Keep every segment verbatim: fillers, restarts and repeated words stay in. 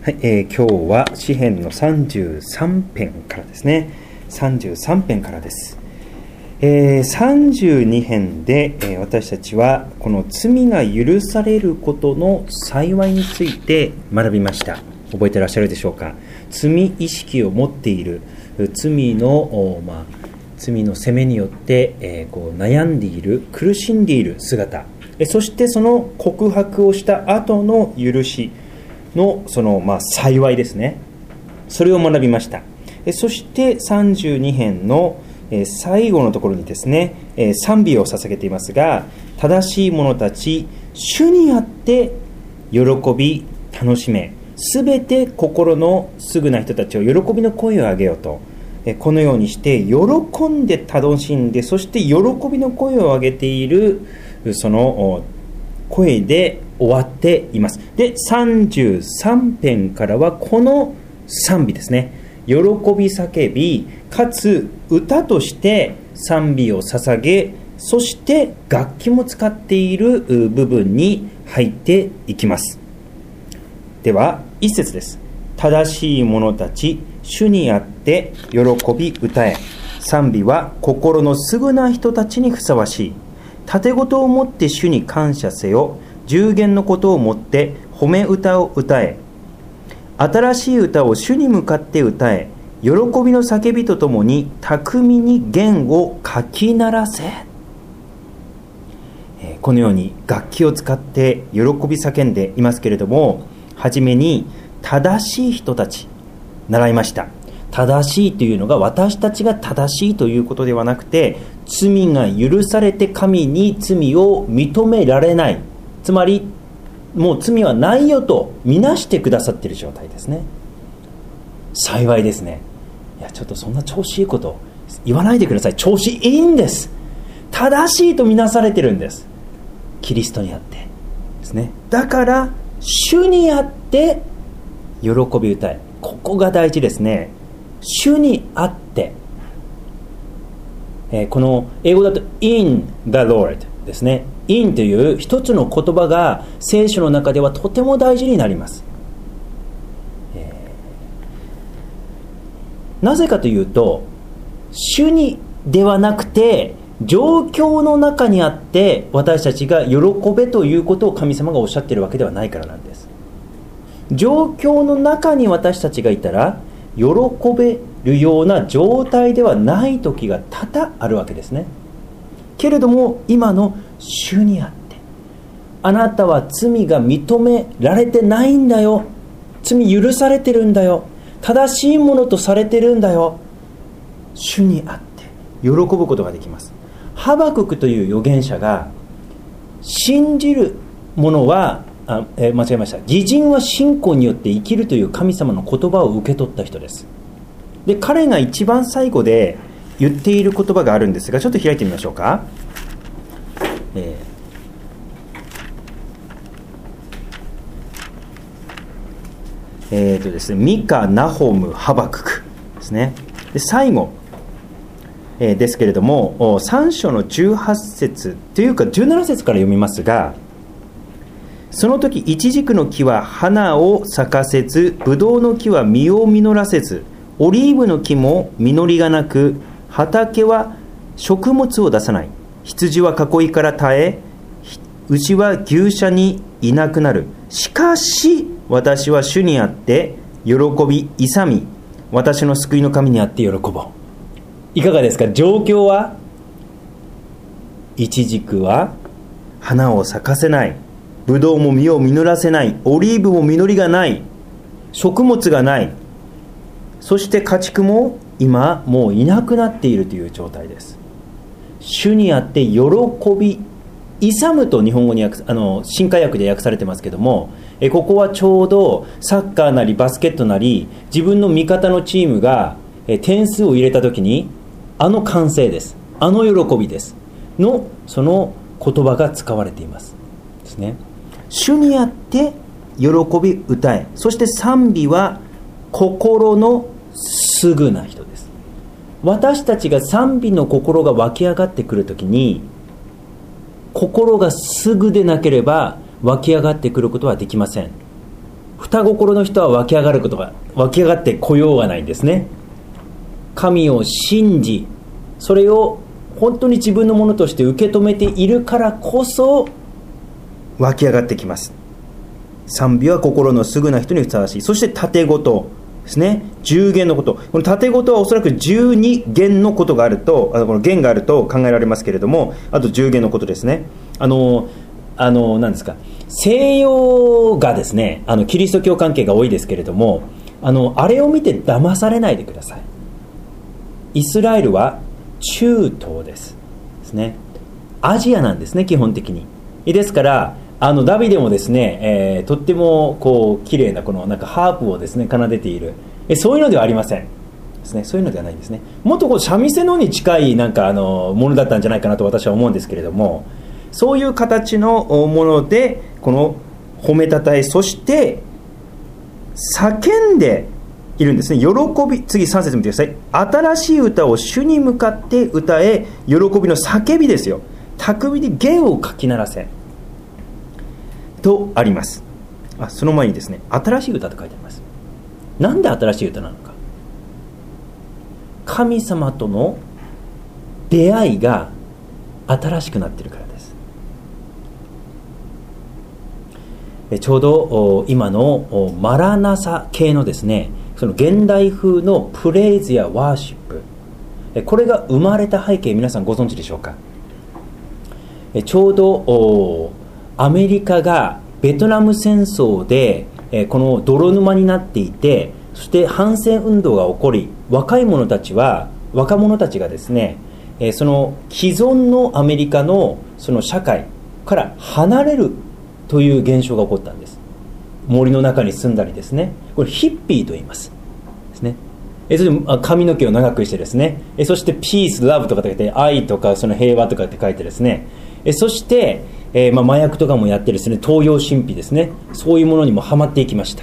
はい、えー、今日は詩編のさんじゅうさん編からですね。さんじゅうさん編からです。えー、さんじゅうに編で、えー、私たちはこの罪が許されることの幸いについて学びました。覚えてらっしゃるでしょうか。罪意識を持っている、罪の、まあ、罪の責めによって、えー、こう悩んでいる、苦しんでいる姿、そしてその告白をした後の許しのそのまあ幸いですね。それを学びました。そしてさんじゅうに編の最後のところにですね、賛美を捧げていますが、正しい者たち、主にあって喜び楽しめ、すべて心のすぐな人たちを喜びの声を上げようと、このようにして喜んで楽しんで、そして喜びの声を上げているその声で終わっています。で、さんじゅうさん編からはこの賛美ですね。喜び叫び、かつ歌として賛美を捧げ、そして楽器も使っている部分に入っていきます。では一節です。正しい者たち、主にあって喜び歌え。賛美は心のすぐな人たちにふさわしい。盾事をもって主に感謝せよ。十言のことをもって褒め歌を歌え。新しい歌を主に向かって歌え。喜びの叫びとともに巧みに弦をかき鳴らせ。このように楽器を使って喜び叫んでいますけれども、はじめに正しい人たち習いました。正しいというのが私たちが正しいということではなくて、罪が許されて神に罪を認められない、つまりもう罪はないよとみなしてくださっている状態ですね。幸いですね。いやちょっとそんな調子いいこと言わないでください。調子いいんです。正しいとみなされてるんです。キリストにあってですね。だから主にあって喜び歌え。ここが大事ですね。主にあって、えー、この英語だと in the Lord ですね。in という一つの言葉が聖書の中ではとても大事になります。えー、なぜかというと、主にではなくて状況の中にあって私たちが喜べということを神様がおっしゃっているわけではないからなんです。状況の中に私たちがいたら喜べるような状態ではない時が多々あるわけですね。けれども今の主にあって、あなたは罪が認められてないんだよ、罪許されてるんだよ、正しいものとされてるんだよ、主にあって喜ぶことができます。ハバククという預言者が、信じる者はあ、えー、間違えました。義人は信仰によって生きるという神様の言葉を受け取った人です。で、彼が一番最後で言っている言葉があるんですが、ちょっと開いてみましょうか。えーえーとですね、ミカ、ナホム、ハバククですね。で、最後、えー、ですけれども、さん章のじゅうはち節というかじゅうなな節から読みますが、その時イチジクの木は花を咲かせず、ブドウの木は実を実らせず、オリーブの木も実りがなく、畑は食物を出さない。羊は囲いから絶え、牛は牛舎にいなくなる。しかし私は主にあって喜び勇み、私の救いの神にあって喜ぼう。いかがですか。状況は、イチジクは花を咲かせない、ブドウも実を実らせない、オリーブも実りがない、食物がない、そして家畜も今もういなくなっているという状態です。主にあって喜び勇むと日本語に訳あの新海訳で訳されてますけども、えここはちょうどサッカーなりバスケットなり自分の味方のチームがえ点数を入れた時に、あの歓声です、あの喜びですのその言葉が使われていますですね。主にあって喜び歌え。そして賛美は心のすぐな人です。私たちが賛美の心が湧き上がってくるときに、心がすぐでなければ湧き上がってくることはできません。 双心の人は湧き上がることが湧き上がってこようがないんですね。神を信じ、それを本当に自分のものとして受け止めているからこそ湧き上がってきます。賛美は心のすぐな人にふさわしい。そして縦ごとですね、十弦のこと。この縦ごとはおそらく十二弦のことがあると、あのこの弦があると考えられますけれども、あと十弦のことですね。あのあの何ですか、西洋がですね、あのキリスト教関係が多いですけれども、あのあれを見て騙されないでください。イスラエルは中東ですですね。アジアなんですね、基本的に。ですからあのダビデもですね、えー、とってもこう綺麗なこのなんかハープをですね奏でている、えそういうのではありませんですね。そういうのではないんですね。もっとこう三味線のに近いなんかあのものだったんじゃないかなと私は思うんですけれども、そういう形のものでこの褒めたたえ、そして叫んでいるんですね。喜び、次さん節見てください。新しい歌を主に向かって歌え、喜びの叫びですよ。巧みに弦をかき鳴らせとあります。あ、その前にですね、新しい歌と書いてあります。なんで新しい歌なのか。神様との出会いが新しくなっているからです。えちょうど今のマラナサ系のですね、その現代風のプレイズやワーシップ、えこれが生まれた背景、皆さんご存知でしょうか。えちょうどアメリカがベトナム戦争で、えこの泥沼になっていて、そして反戦運動が起こり、若い者たちは若者たちがですね、えその既存のアメリカのその社会から離れるという現象が起こったんです。森の中に住んだりですね、これヒッピーと言いますですね。えそれで髪の毛を長くしてですね、えそしてピース、ラブとかって書いて、愛とかその平和とかって書いてですね、えそして、えーまあ、麻薬とかもやってですね、東洋神秘ですね、そういうものにもハマっていきました。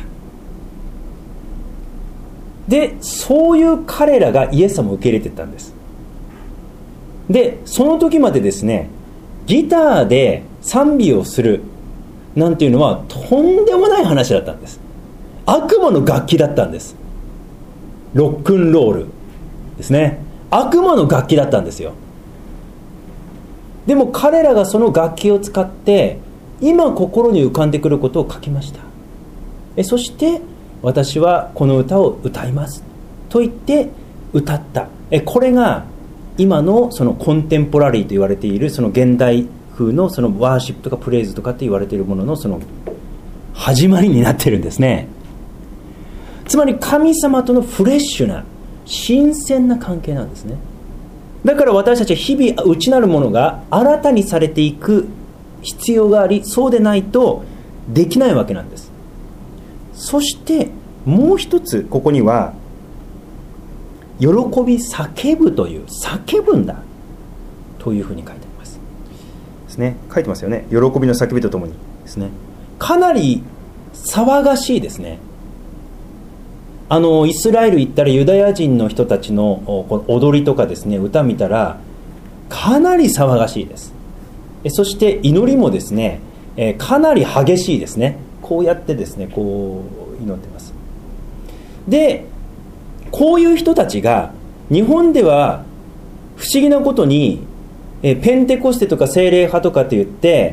でそういう彼らがイエス様を受け入れていったんです。でその時までですね、ギターで賛美をするなんていうのはとんでもない話だったんです。悪魔の楽器だったんです。ロックンロールですね、悪魔の楽器だったんですよ。でも彼らがその楽器を使って今心に浮かんでくることを書きました。えそして私はこの歌を歌いますと言って歌った。えこれが今のそのコンテンポラリーと言われているその現代風のそのワーシップとかプレイズとかって言われているもののその始まりになっているんですね。つまり神様とのフレッシュな新鮮な関係なんですね。だから私たちは日々内なるものが新たにされていく必要があり、そうでないとできないわけなんです。そしてもう一つここには喜び叫ぶという、叫ぶんだというふうに書いてありますですね。書いてますよね。喜びの叫びとともにですね。かなり騒がしいですね。あのイスラエル行ったらユダヤ人の人たちの踊りとかですね、歌見たらかなり騒がしいです。そして祈りもですね、かなり激しいですね。こうやってですね、こう祈ってます。でこういう人たちが日本では不思議なことにペンテコステとか聖霊派とかって言って、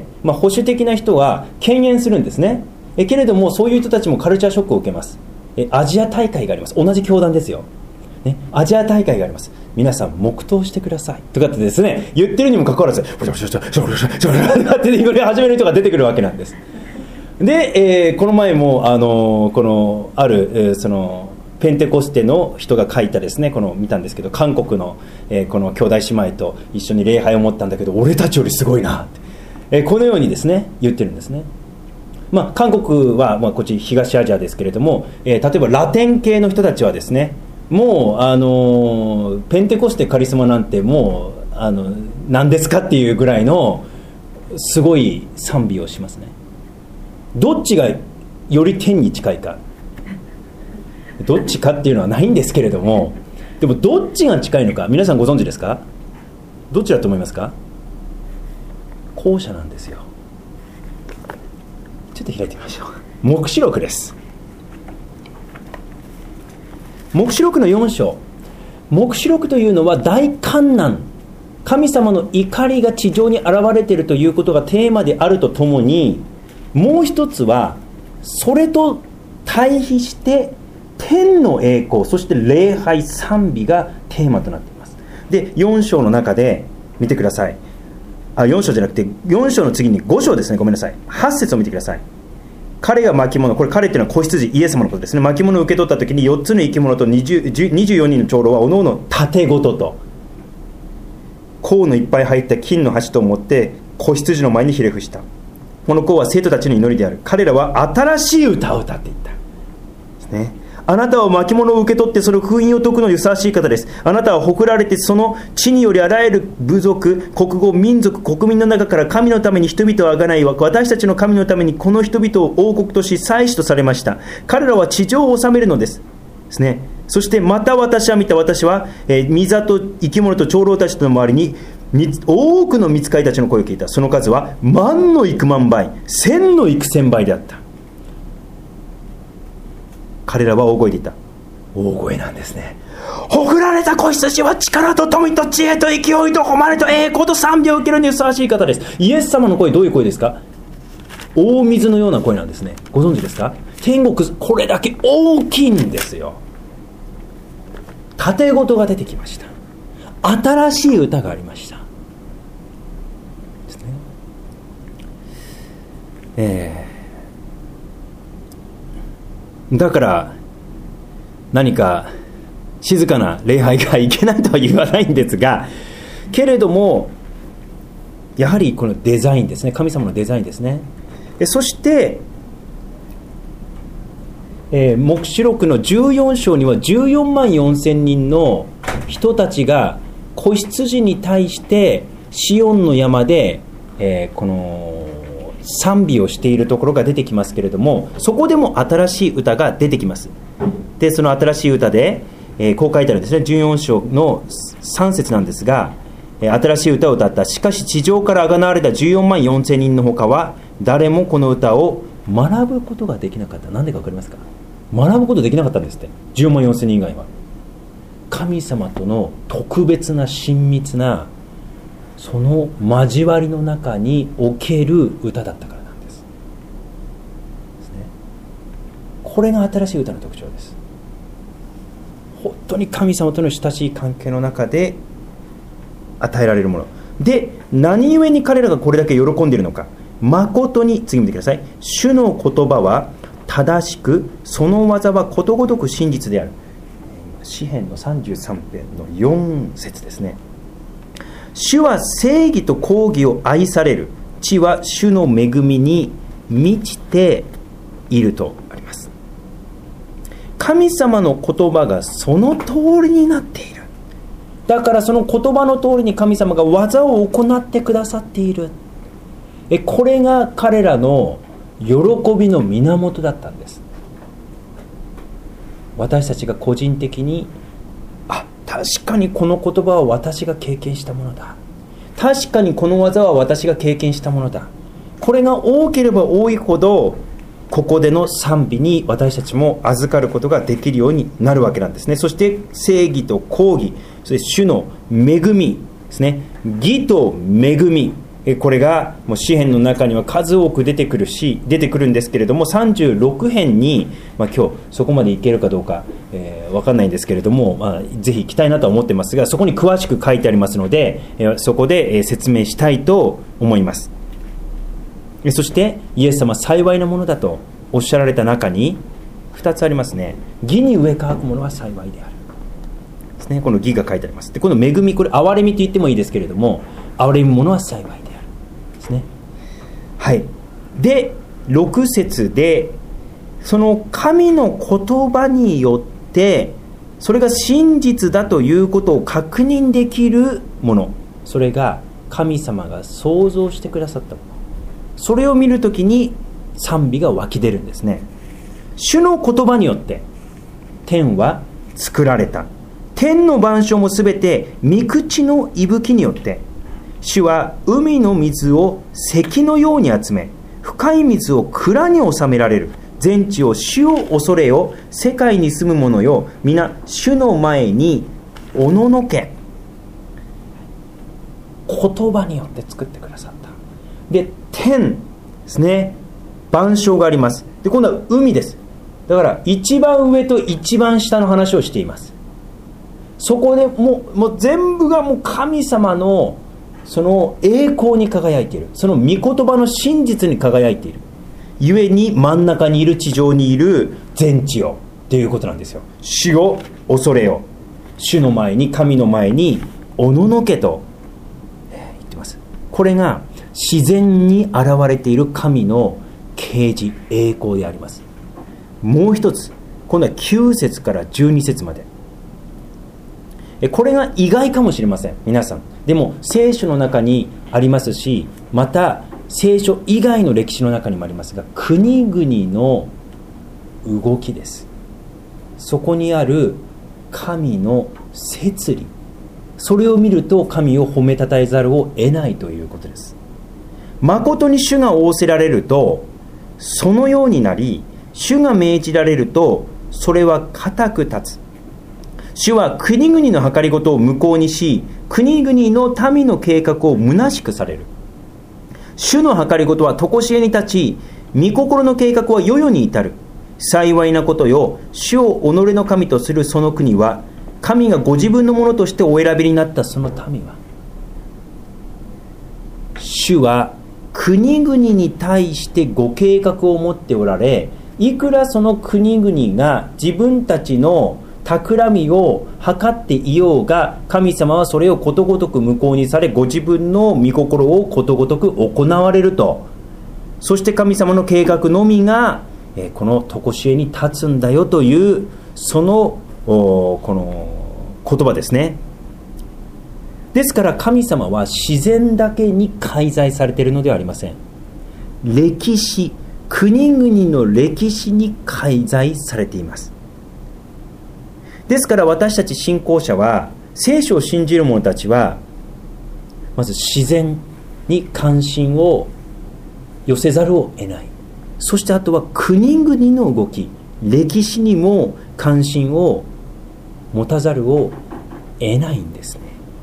まあ、保守的な人は敬遠するんですね。えけれどもそういう人たちもカルチャーショックを受けます。えアジア大会があります。同じ教団ですよ、ね、アジア大会があります。皆さん黙祷してくださいとかってですね言ってるにもかかわらずって祈り始める人が出てくるわけなんです。で、えー、この前も、あのー、このある、えー、そのペンテコステの人が書いたですね、この見たんですけど、韓国の、えー、この兄弟姉妹と一緒に礼拝を持ったんだけど俺たちよりすごいなって、えー、このようにですね言ってるんですね。まあ、韓国は、まあ、こっち東アジアですけれども、えー、例えばラテン系の人たちはですね、もう、あのー、ペンテコステカリスマなんてもうあの何ですかっていうぐらいのすごい賛美をしますね。どっちがより天に近いか、どっちかっていうのはないんですけれども、でもどっちが近いのか皆さんご存知ですか？どっちだと思いますか？後者なんですよ。ちょっと開いてみましょう。黙示録です。 黙示録のよん章、黙示録というのは大患難、神様の怒りが地上に現れているということがテーマであるとともに、もう一つはそれと対比して天の栄光、そして礼拝賛美がテーマとなっています。でよん章の中で見てください。あよん章じゃなくてよん章の次にご章ですね、ごめんなさい。はち節を見てください。彼が巻物、これ彼っていうのは子羊イエス様のことですね。巻物を受け取った時によっつの生き物とにじゅう、にじゅうよにんの長老はおのおの盾ごとと甲のいっぱい入った金の箸とを持って子羊の前にひれ伏した。この甲は生徒たちの祈りである。彼らは新しい歌を歌っていったですね。あなたは巻物を受け取ってその封印を解くのにふさわしい方です。あなたは誇られてその地によりあらゆる部族、国語、民族、国民の中から神のために人々をあがない私たちの神のためにこの人々を王国とし祭司とされました。彼らは地上を治めるのですですね。そしてまた私は見た。私は、えー、御座と生き物と長老たちとの周りに多くの御使いたちの声を聞いた。その数は万の幾万倍、千の幾千倍であった。彼らは大声で言った。大声なんですね。誇られた子羊は力と富と知恵と勢いと誉れと栄光と賛美を受けるにふさわしい方です。イエス様の声、どういう声ですか？大水のような声なんですね。ご存知ですか？天国これだけ大きいんですよ。盾事が出てきました。新しい歌がありましたですね。えー、だから何か静かな礼拝がいけないとは言わないんですが、けれどもやはりこのデザインですね、神様のデザインですね。そしてえー、黙示録のじゅうよん章にはじゅうよんまんよんせんにんの人たちが子羊に対してシオンの山で、えー、この賛美をしているところが出てきますけれども、そこでも新しい歌が出てきます。でその新しい歌で、えー、こう書いてあるんですね。じゅうよん章のさん節なんですが、えー、新しい歌を歌った。しかし地上からあがなわれたじゅうよんまんよんせんにんのほかは誰もこの歌を学ぶことができなかった。なんでか分かりますか？学ぶことできなかったんですって。じゅうよんまんよんせんにん以外は神様との特別な親密なその交わりの中における歌だったからなんです。ですね。これが新しい歌の特徴です。本当に神様との親しい関係の中で与えられるもので、何故に彼らがこれだけ喜んでいるのか。誠に、次見てください。主の言葉は正しく、その技はことごとく真実である。詩編のさんじゅうさん編のよん節ですね。主は正義と公義を愛される。地は主の恵みに満ちているとあります。神様の言葉がその通りになっている。だからその言葉の通りに神様が技を行ってくださっている。えこれが彼らの喜びの源だったんです。私たちが個人的に、あ、確かにこの言葉は私が経験したものだ、確かにこの技は私が経験したものだ、これが多ければ多いほどここでの賛美に私たちも預かることができるようになるわけなんですね。そして正義と公義、そして主の恵みですね。義と恵み、これがもう詩編の中には数多く出てくるし出てくるんですけれども、さんじゅうろく編に、まあ、今日そこまでいけるかどうか、えー、分かんないんですけれども、まあ、ぜひ行きたいなとは思ってますが、そこに詳しく書いてありますので、えー、そこで、えー、説明したいと思います。そしてイエス様幸いなものだとおっしゃられた中にふたつありますね。義に植え替わるものは幸いであるですね。この義が書いてあります。でこの恵み、これ憐れみと言ってもいいですけれども、憐れむものは幸いであるですね。はい。でろく節でその神の言葉によってそれが真実だということを確認できるもの、それが神様が創造してくださったもの、それを見るときに賛美が湧き出るんですね。主の言葉によって天は作られた。天の万象もすべて御口の息吹によって、主は海の水を石のように集め、深い水を蔵に収められる。 全地を主を恐れよ、世界に住む者よ、皆主の前におののけ。言葉によって作ってくださった。で、天ですね、万象があります。で、今度は海です。だから一番上と一番下の話をしています。そこでもう、もう全部がもう神様のその栄光に輝いている、その御言葉の真実に輝いているゆえに、真ん中にいる、地上にいる全地よということなんですよ。主を恐れよ、主の前に、神の前におののけと言ってます。これが自然に現れている神の啓示、栄光であります。もう一つ、今度はきゅう節からじゅうに節まで。これが意外かもしれません、皆さん。でも聖書の中にありますし、また聖書以外の歴史の中にもありますが、国々の動きです。そこにある神の摂理、それを見ると神を褒めたたえざるを得ないということです。誠に主が仰せられるとそのようになり、主が命じられるとそれは固く立つ。主は国々の計りごとを無効にし、国々の民の計画を虚しくされる。主の計りごとは常しえに立ち、御心の計画は世々に至る。幸いなことよ、主を己の神とするその国は、神がご自分のものとしてお選びになったその民は、主は国々に対してご計画を持っておられ、いくらその国々が自分たちの企みを図っていようが、神様はそれをことごとく無効にされ、ご自分の御心をことごとく行われると。そして神様の計画のみがこの常しえに立つんだよという、そのこの言葉ですね。ですから神様は自然だけに介在されているのではありません。歴史、国々の歴史に介在されています。ですから私たち信仰者は、聖書を信じる者たちは、まず自然に関心を寄せざるを得ない。そしてあとは国々の動き、歴史にも関心を持たざるを得ないんですね。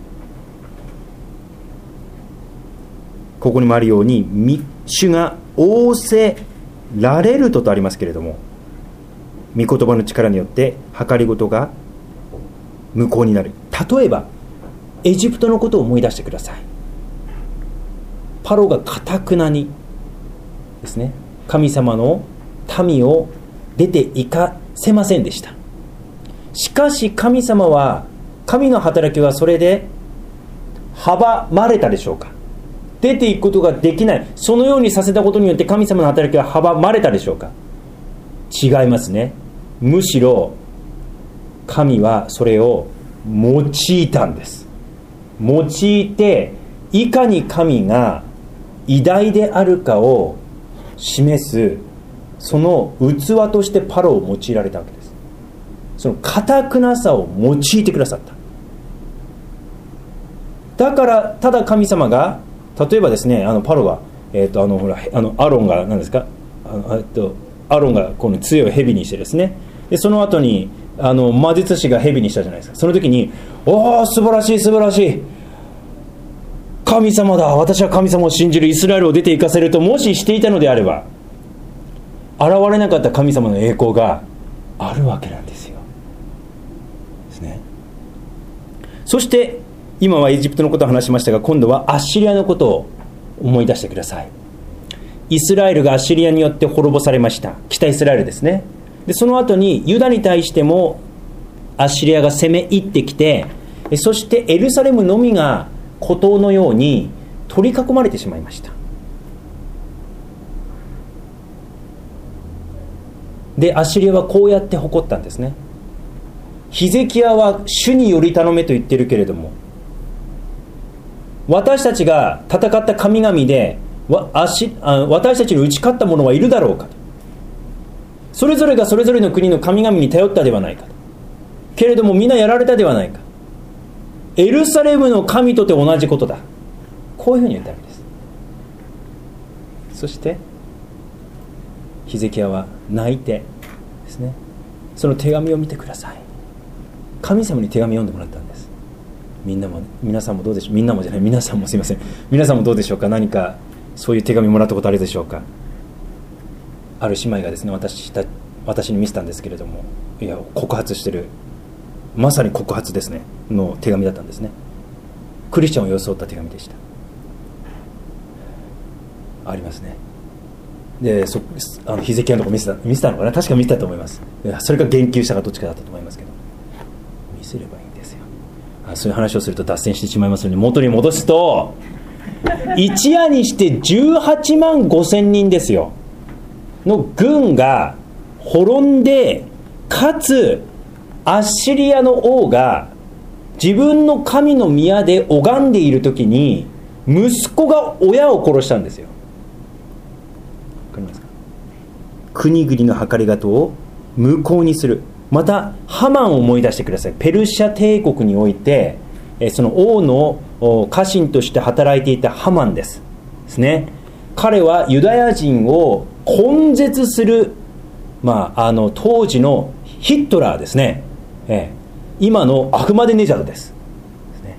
ここにもあるように、主が仰せられるととありますけれども、御言葉の力によって計りごとが無効になる。例えばエジプトのことを思い出してください。パロが堅くなにですね、神様の民を出て行かせませんでした。しかし神様は、神の働きはそれで阻まれたでしょうか。出ていくことができない、そのようにさせたことによって神様の働きは阻まれたでしょうか。違いますね。むしろ神はそれを用いたんです。用いて、いかに神が偉大であるかを示す、その器としてパロを用いられたわけです。その堅くなさを用いてくださった。だからただ神様が、例えばですね、あのパロが、えー、とあのほらあのアロンが何ですか、あの、えー、とアロンがこの杖を蛇にしてですね、でその後にあの魔術師が蛇にしたじゃないですか。その時に、おー素晴らしい素晴らしい、神様だ、私は神様を信じる、イスラエルを出て行かせるともししていたのであれば、現れなかった神様の栄光があるわけなんですよ。ですね。そして今はエジプトのことを話しましたが、今度はアッシリアのことを思い出してください。イスラエルがアッシリアによって滅ぼされました。北イスラエルですね。でその後にユダに対してもアッシリアが攻め入ってきて、そしてエルサレムのみが孤島のように取り囲まれてしまいました。でアッシリアはこうやって誇ったんですね。ヒゼキヤは主により頼めと言ってるけれども、私たちが戦った神々でわあしあ私たちに打ち勝った者はいるだろうかと。それぞれがそれぞれの国の神々に頼ったではないかと。けれども皆やられたではないか。エルサレムの神とて同じことだ。こういうふうに言ったわけです。そしてヒゼキヤは泣いてですね、その手紙を見てください。神様に手紙を読んでもらったんです。みんなも皆さんもどうでしょう。みんなもじゃない皆さんもすいません。皆さんもどうでしょうか。何かそういう手紙もらったことあるでしょうか。ある姉妹がですね、私た私に見せたんですけれども、いや告発してる、まさに告発ですねの手紙だったんですね。クリスチャンを装った手紙でした。ありますね。でそあのヒゼキヤのとこ見せた見せたのかな、確か見せたと思います。それか言及したかどっちかだったと思いますけど、見せればいいんですよ。あそういう話をすると脱線してしまいますので、元に戻すと一夜にしてじゅうはちまんごせんにんですよの軍が滅んで、かつアッシリアの王が自分の神の宮で拝んでいる時に息子が親を殺したんですよ。わかりますか。国々の計りごとを無効にする。またハマンを思い出してください。ペルシャ帝国においてその王の家臣として働いていたハマンですですね。彼はユダヤ人を根絶する、まあ、あの当時のヒットラーですね、ええ、今のアフマデネジャドです、ですね、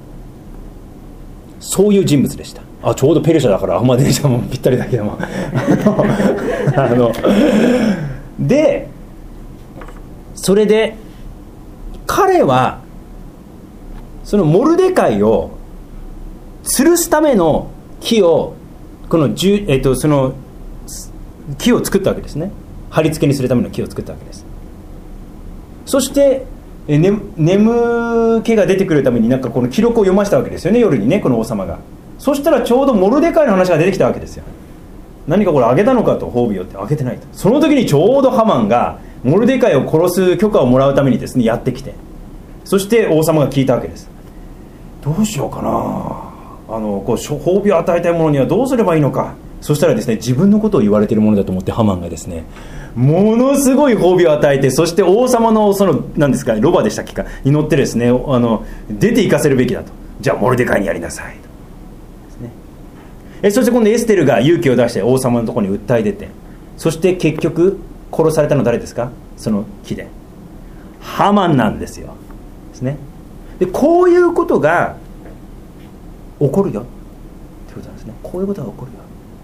そういう人物でした。あちょうどペルシャだからアフマデネジャドもぴったりだけどもあのでそれで彼はそのモルデカイを吊るすための木をこの、えっと、その木を作ったわけですね。貼り付けにするための木を作ったわけです。そしてえ、ね、眠気が出てくるためになんかこの記録を読ませたわけですよね、夜にね、この王様が。そしたらちょうどモルデカイの話が出てきたわけですよ。何かこれあげたのかと、褒美をってあげてないと。その時にちょうどハマンがモルデカイを殺す許可をもらうためにですねやってきて、そして王様が聞いたわけです。どうしようかな、あのこう褒美を与えたいものにはどうすればいいのか。そしたらですね、自分のことを言われているものだと思ってハマンがですね、ものすごい褒美を与えて、そして王様のその何ですか、ロバでしたっけかに乗ってですね、あの出て行かせるべきだと。じゃあモルデカイにやりなさいとですね。えそして今度エステルが勇気を出して王様のところに訴え出て、そして結局殺されたのは誰ですか。その木でハマンなんですよですね。でこういうことが起こるよってことなんですね。こういうことが起こるよ。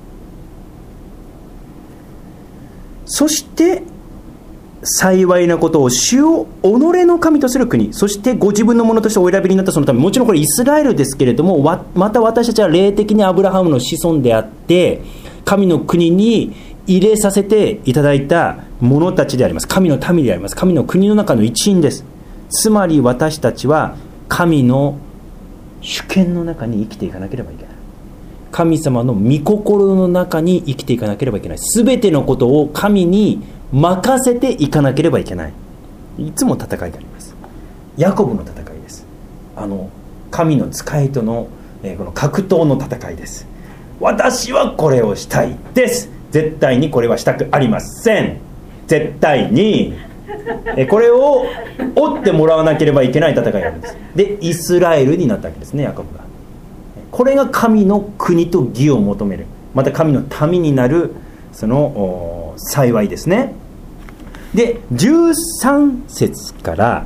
そして幸いなことを主を己の神とする国、そしてご自分のものとしてお選びになったそのため、もちろんこれイスラエルですけれども、また私たちは霊的にアブラハムの子孫であって神の国に入れさせていただいた者たちであります。神の民であります。神の国の中の一員です。つまり私たちは神の主権の中に生きていかなければいけない。神様の御心の中に生きていかなければいけない。すべてのことを神に任せていかなければいけない。いつも戦いがあります。ヤコブの戦いです。あの神の使いとの、えー、この格闘の戦いです。私はこれをしたいです。絶対にこれはしたくありません。絶対にえこれを追ってもらわなければいけない戦いがあるんです。でイスラエルになったわけですね、ヤコブが。これが神の国と義を求める、また神の民になるその幸いですね。でじゅうさん節から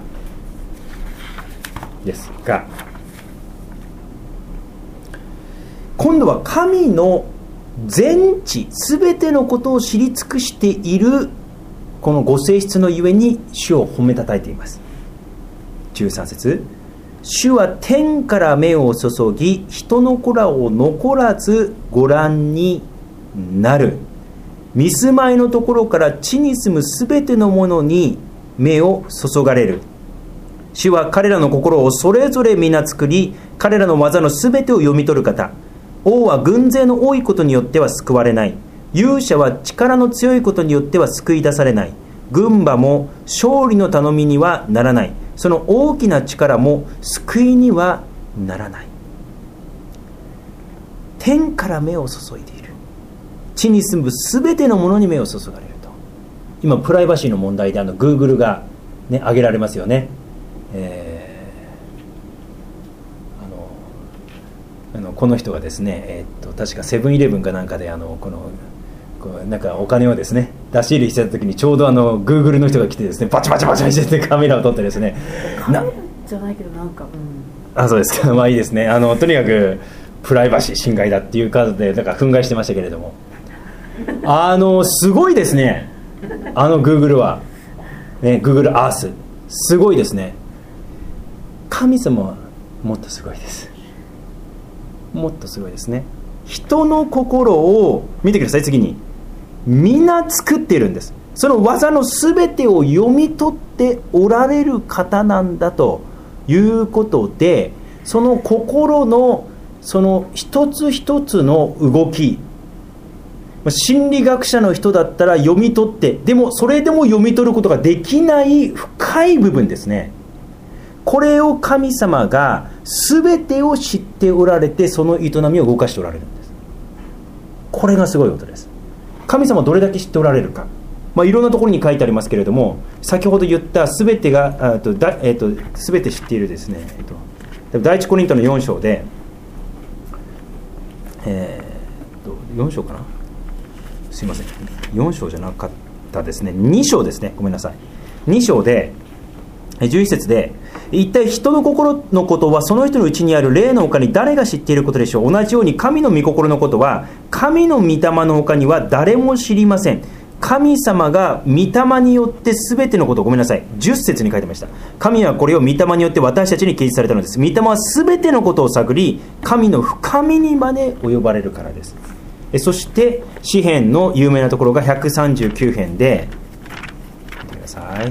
ですが、今度は神の全知すべてのことを知り尽くしているこのご性質のゆえに主を褒めたたえています。じゅうさん節、主は天から目を注ぎ人の子らを残らずご覧になる。御住まいのところから地に住むすべてのものに目を注がれる。主は彼らの心をそれぞれ皆作り、彼らの技のすべてを読み取る方。王は軍勢の多いことによっては救われない。勇者は力の強いことによっては救い出されない。軍馬も勝利の頼みにはならない。その大きな力も救いにはならない。天から目を注いでいる。地に住むすべてのものに目を注がれると。今プライバシーの問題であの Google が、ね、挙げられますよね。えー、あのあのこの人がですね、えー、っと確かセブンイレブンかなんかであのこのこうなんかお金をですね出し入れしてた時にちょうどあの Google の人が来てですねバチバチバチバチしてカメラを撮ってですねカメラじゃないけどなんか、うん、 あそうですかまあいいですねあのとにかくプライバシー侵害だっていう数でなんか憤慨してましたけれどもあのすごいですねあの Google は、ね、Google Earth すごいですね。神様はもっとすごいです。もっとすごいですね。人の心を見てください。次に皆作っているんです。その技のすべてを読み取っておられる方なんだということで、その心のその一つ一つの動き、心理学者の人だったら読み取って、でもそれでも読み取ることができない深い部分ですね。これを神様が全てを知っておられて、その営みを動かしておられるんです。これがすごいことです。神様どれだけ知っておられるか、まあ、いろんなところに書いてありますけれども、先ほど言った全てがあとだ、えー、と全て知っているですね、えー、と第一コリントのよん章で、えー、とよん章かな、すいませんよん章じゃなかったですね、に章ですね、ごめんなさい。に章でじゅういち節で、一体人の心のことはその人のうちにある霊の他に誰が知っていることでしょう。同じように神の御心のことは神の御霊の他には誰も知りません。神様が御霊によって全てのことを、ごめんなさい、じゅっ節に書いてました。神はこれを御霊によって私たちに掲示されたのです。御霊は全てのことを探り、神の深みにまで及ばれるからです。そして詩編の有名なところがひゃくさんじゅうきゅう編で、見てください。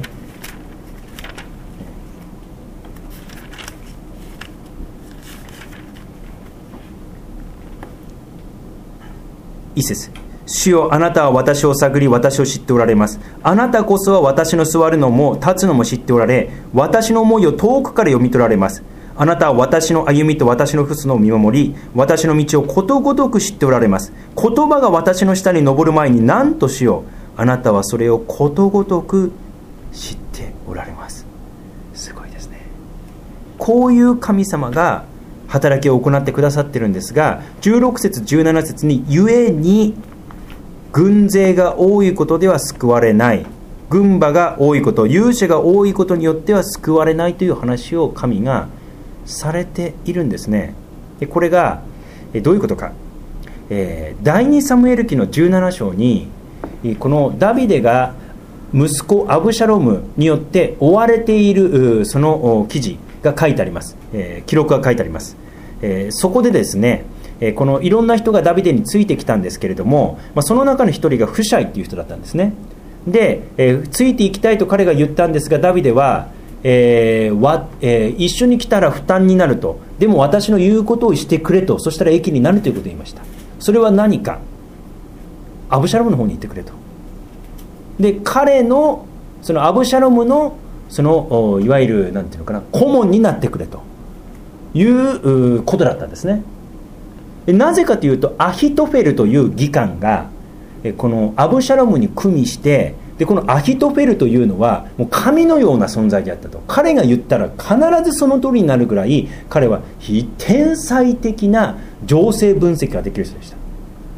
一節、主よ、あなたは私を探り私を知っておられます。あなたこそは私の座るのも立つのも知っておられ、私の思いを遠くから読み取られます。あなたは私の歩みと私の訃すのを見守り、私の道をことごとく知っておられます。言葉が私の下に上る前に何としよう、あなたはそれをことごとく知っておられます。すごいですね。こういう神様が働きを行ってくださっているんですが、じゅうろく節じゅうなな節に、ゆえに軍勢が多いことでは救われない、軍馬が多いこと、勇者が多いことによっては救われないという話を神がされているんですね。でこれがどういうことか、えー、第二サムエル記のじゅうなな章に、このダビデが息子アブシャロムによって追われているその記事が書いてあります、えー、記録が書いてあります、えー、そこでですね、えー、このいろんな人がダビデについてきたんですけれども、まあ、その中の一人がフシャイっていう人だったんですね。で、えー、ついていきたいと彼が言ったんですが、ダビデは、えーわえー、一緒に来たら負担になると、でも私の言うことをしてくれと、そしたら益になるということを言いました。それは何か、アブシャロムの方に行ってくれと。で彼のそのアブシャロムのそのいわゆるなんていうのかな、顧問になってくれということだったんですね。なぜかというと、アヒトフェルという議官がこのアブシャロムに組みして、でこのアヒトフェルというのはもう神のような存在であったと。彼が言ったら必ずその通りになるぐらい、彼は非天才的な情勢分析ができる人でした。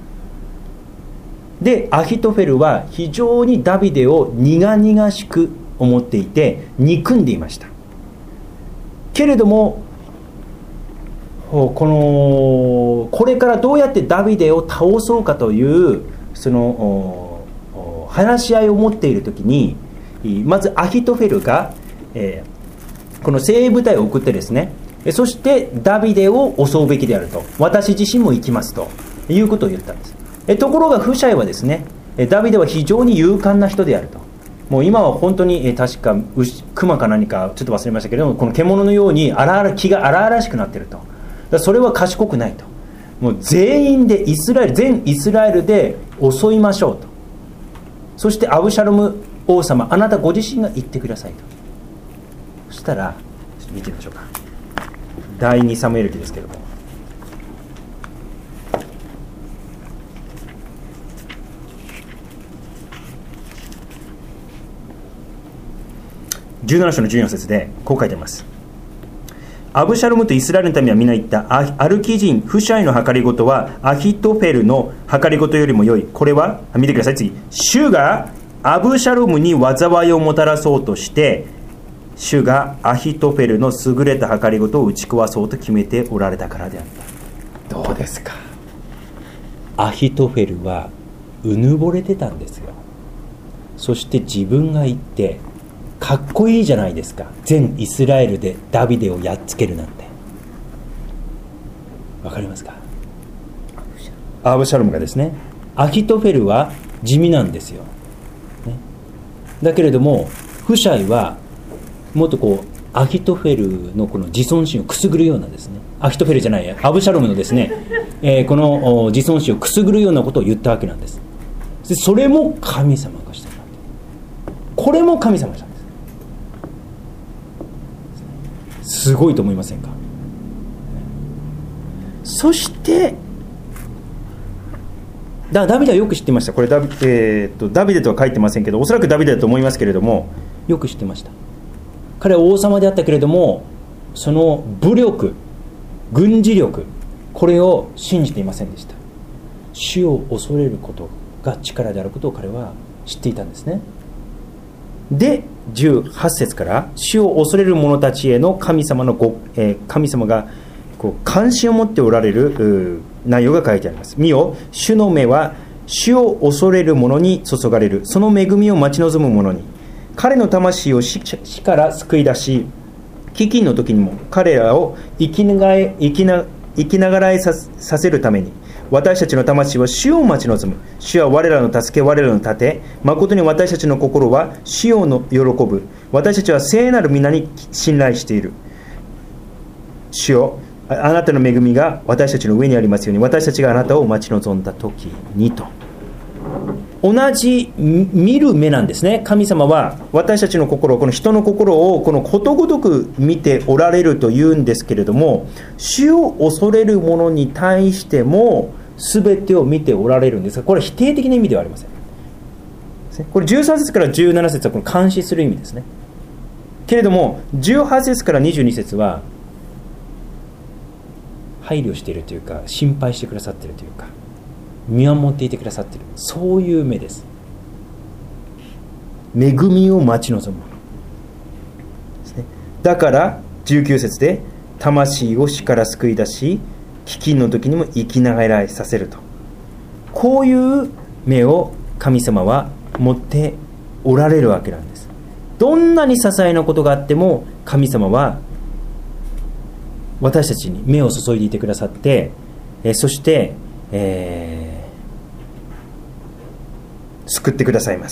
でアヒトフェルは非常にダビデを苦々しく思っていて憎んでいましたけれども、このこれからどうやってダビデを倒そうかというその話し合いを持っているときに、まずアヒトフェルが、えー、この精鋭部隊を送ってですね、そしてダビデを襲うべきであると、私自身も行きますということを言ったんです。えところがフシャイはですね、ダビデは非常に勇敢な人であると。もう今は本当に確か熊か何かちょっと忘れましたけれども、この獣のように荒々気が荒々しくなっていると。だからそれは賢くないと。もう全員でイスラエル全イスラエルで襲いましょうと。そしてアブシャロム王様、あなたご自身が言ってくださいと。そしたらちょっと見てみましょうか。第二サムエル記ですけれども、じゅうなな章のじゅうよん節でこう書いています。 アブシャロムとイスラエルの民は皆言った。アルキ人フシャイの計りごとはアヒトフェルの計りごとよりも良い。これは見てください。次、主がアブシャロムに災いをもたらそうとして主がアヒトフェルの優れた計りごとを打ち壊そうと決めておられたからであった。どうですか。 アヒトフェルはうぬぼれてたんですよ。そして自分が言ってかっこいいじゃないですか。全イスラエルでダビデをやっつけるなんて。わかりますか。 アブシャロムがですね、 アヒトフェルは地味なんですよ、ね、だけれどもフシャイはもっとこうアヒトフェルのこの自尊心をくすぐるようなですね、アヒトフェルじゃないやアブシャロムのですね、えー、この自尊心をくすぐるようなことを言ったわけなんです。でそれも神様がしたわけ。これも神様がしたんです。すごいと思いませんか。そしてだダビデはよく知ってました。これダビ、えー、とダビデとは書いてませんけど、おそらくダビデだと思いますけれども、よく知ってました。彼は王様であったけれども、その武力、軍事力、これを信じていませんでした。主を恐れることが力であることを彼は知っていたんですね。でじゅうはち節から主を恐れる者たちへの神様のご、えー、神様がこう関心を持っておられる内容が書いてあります。見よ、主の目は主を恐れる者に注がれる。その恵みを待ち望む者に。彼の魂を 死, 死から救い出し、飢饉の時にも彼らを生きながら生きな生きながらえ さ, させるために、私たちの魂は主を待ち望む。主は我らの助け、我らの盾。誠に私たちの心は主をの喜ぶ。私たちは聖なる皆に信頼している。主よ、あなたの恵みが私たちの上にありますように、私たちがあなたを待ち望んだ時にと。同じ見る目なんですね。神様は私たちの心、この人の心をこのことごとく見ておられるというんですけれども、主を恐れる者に対しても全てを見ておられるんですが、これは否定的な意味ではありません。これじゅうさん節からじゅうなな節はこの監視する意味ですね。けれどもじゅうはち節からにじゅうに節は配慮しているというか、心配してくださっているというか、見守っていてくださっている、そういう目です。恵みを待ち望むですね。だからじゅうきゅう節で魂を死から救い出し、飢饉の時にも生きながらえさせると、こういう目を神様は持っておられるわけなんです。どんなに些細なことがあっても神様は私たちに目を注いでいてくださって、えそして、えー、救ってくださいます。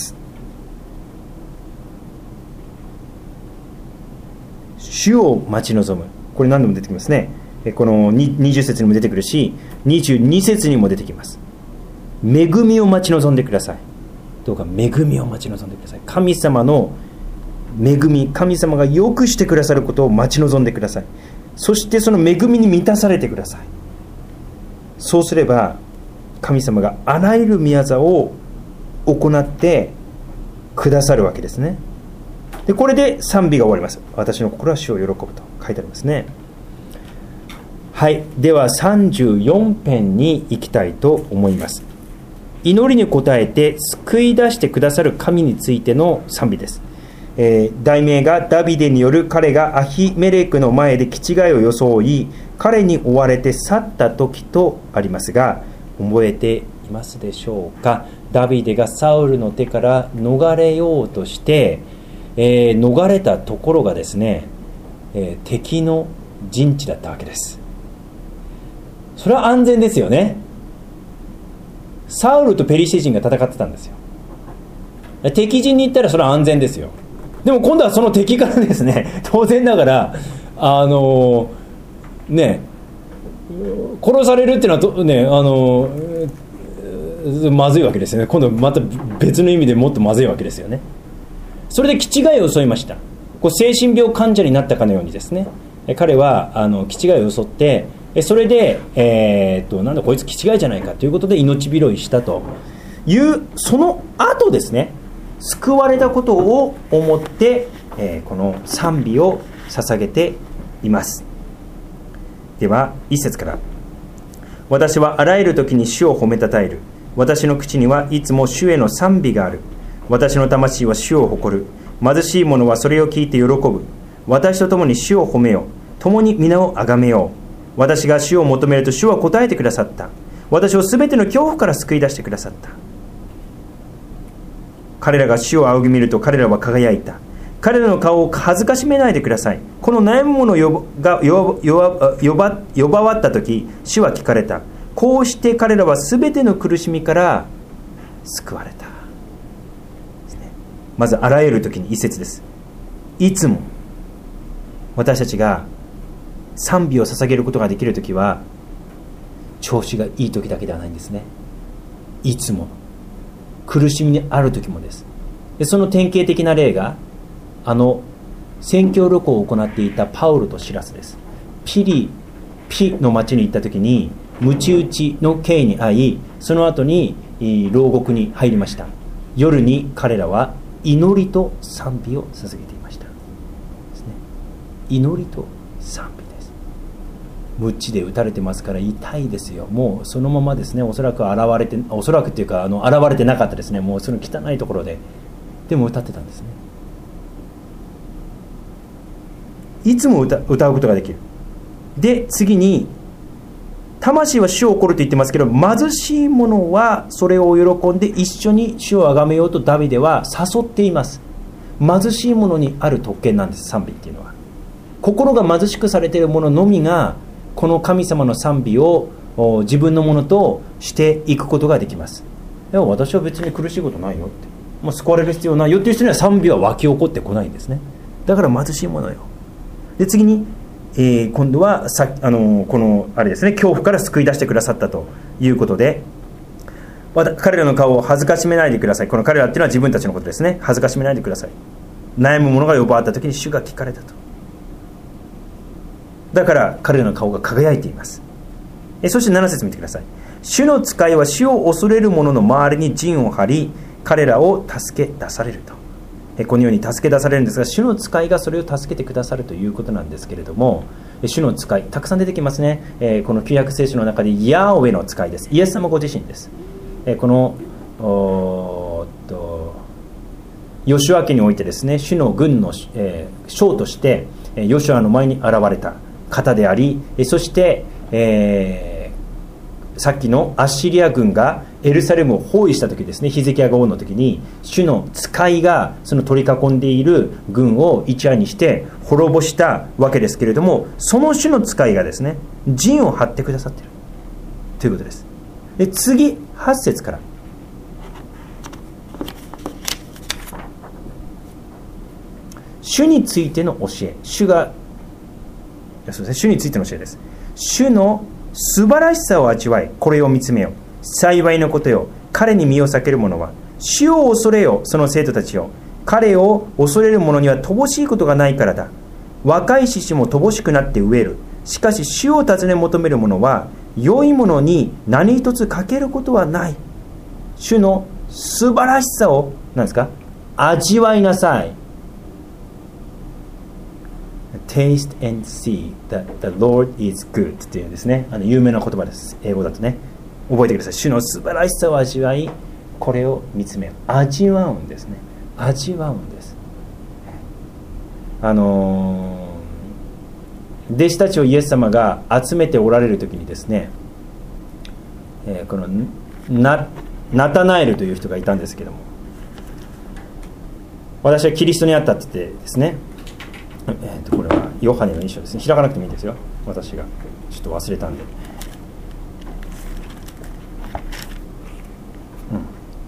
主を待ち望む、これ何度も出てきますね。このにじゅう節にも出てくるし、にじゅうに節にも出てきます。恵みを待ち望んでください。どうか恵みを待ち望んでください。神様の恵み、神様がよくしてくださることを待ち望んでください。そしてその恵みに満たされてください。そうすれば神様があらゆる御業を行ってくださるわけですね。でこれで賛美が終わります。私の心は主を喜ぶと書いてありますね。はい、ではさんじゅうよん編に行きたいと思います。祈りに応えて救い出してくださる神についての賛美です。えー、題名がダビデによる彼がアヒメレクの前で気違いを装い彼に追われて去った時とありますが、覚えていますでしょうか。ダビデがサウルの手から逃れようとして、えー、逃れたところがですね、えー、敵の陣地だったわけです。それは安全ですよね。サウルとペリシテ人が戦ってたんですよ。敵陣に行ったらそれは安全ですよ。でも今度はその敵からですね、当然ながらあのね殺されるっていうのはね、あのまずいわけですよね。今度また別の意味でもっとまずいわけですよね。それで気違いを襲いました。こう精神病患者になったかのようにですね、彼はあの気違いを襲って、それで、えー、っとなんだこいつ気違いじゃないかということで命拾いしたというその後ですね、救われたことを思って、えー、この賛美を捧げています。 では一節から、私はあらゆる時に主を褒めたたえる。私の口にはいつも主への賛美がある。私の魂は主を誇る。貧しい者はそれを聞いて喜ぶ。私と共に主を褒めよう。共に皆をあがめよう。私が主を求めると主は答えてくださった。私をすべての恐怖から救い出してくださった。彼らが主を仰ぎ見ると彼らは輝いた。彼らの顔を恥ずかしめないでください。この悩む者が呼ばわったとき、主は聞かれた。こうして彼らはすべての苦しみから救われた。まずあらゆるときに一節です。いつも私たちが賛美を捧げることができるときは、調子がいいときだけではないんですね。いつも苦しみにあるときもです。でその典型的な例が、あの宣教旅行を行っていたパウロとシラスです。ピリピの町に行ったときに、鞭打ちの刑に遭い、その後に牢獄に入りました。夜に彼らは祈りと賛美を捧げていましたですね。祈りと賛美です。鞭で打たれてますから痛いですよ。もうそのままですね、おそらく現れておそらくっていうかあの現れてなかったですね。もうその汚いところででも歌ってたんですね。いつも 歌, 歌うことができる。で次に、魂は主を怒ると言ってますけど、貧しい者はそれを喜んで一緒に主をあがめようとダビデは誘っています。貧しい者にある特権なんです、賛美っていうのは。心が貧しくされている者のみがこの神様の賛美を自分のものとしていくことができます。でも私は別に苦しいことないよって、もう救われる必要ないよっていう人には賛美は湧き起こってこないんですね。だから貧しい者よ。で次に、えー、今度はさあのこのあれですね、恐怖から救い出してくださったということで、彼らの顔を恥ずかしめないでください。この彼らっていうのは自分たちのことですね。恥ずかしめないでください。悩む者が呼ばわった時に主が聞かれたと。だから彼らの顔が輝いています。えそしてなな節見てください。主の使いは主を恐れる者の周りに陣を張り、彼らを助け出されると。このように助け出されるんですが、主の使いがそれを助けてくださるということなんですけれども、主の使いたくさん出てきますね。この旧約聖書の中でヤーウェの使いです。イエス様ご自身です。このおっとヨシュア記においてですね、主の軍の将としてヨシュアの前に現れた方であり、そして、えーさっきのアッシリア軍がエルサレムを包囲した時ですね、ヒゼキヤが王の時に主の使いがその取り囲んでいる軍を一夜にして滅ぼしたわけですけれども、その主の使いがですね陣を張ってくださっているということです。で次はち節から、主についての教え、主がそうですね、主についての教えです。主の素晴らしさを味わい、これを見つめよ。幸いのことよ、彼に身を避ける者は。主を恐れよ、その生徒たちよ。彼を恐れる者には乏しいことがないからだ。若い獅子も乏しくなって飢える。しかし主を尋ね求める者は、良いものに何一つ欠けることはない。主の素晴らしさを何ですか、味わいなさい。Taste and see that the Lord is good っていうんですね。あの有名な言葉です。英語だとね。覚えてください。主の素晴らしさを味わい、これを見つめる。味わうんですね。味わうんです。あのー、弟子たちをイエス様が集めておられる時にですね、えー、このナ、ナタナエルという人がいたんですけども、私はキリストにあったって言ってですね、えー、とこれはヨハネの一章ですね。開かなくてもいいですよ、私がちょっと忘れたんで、うん、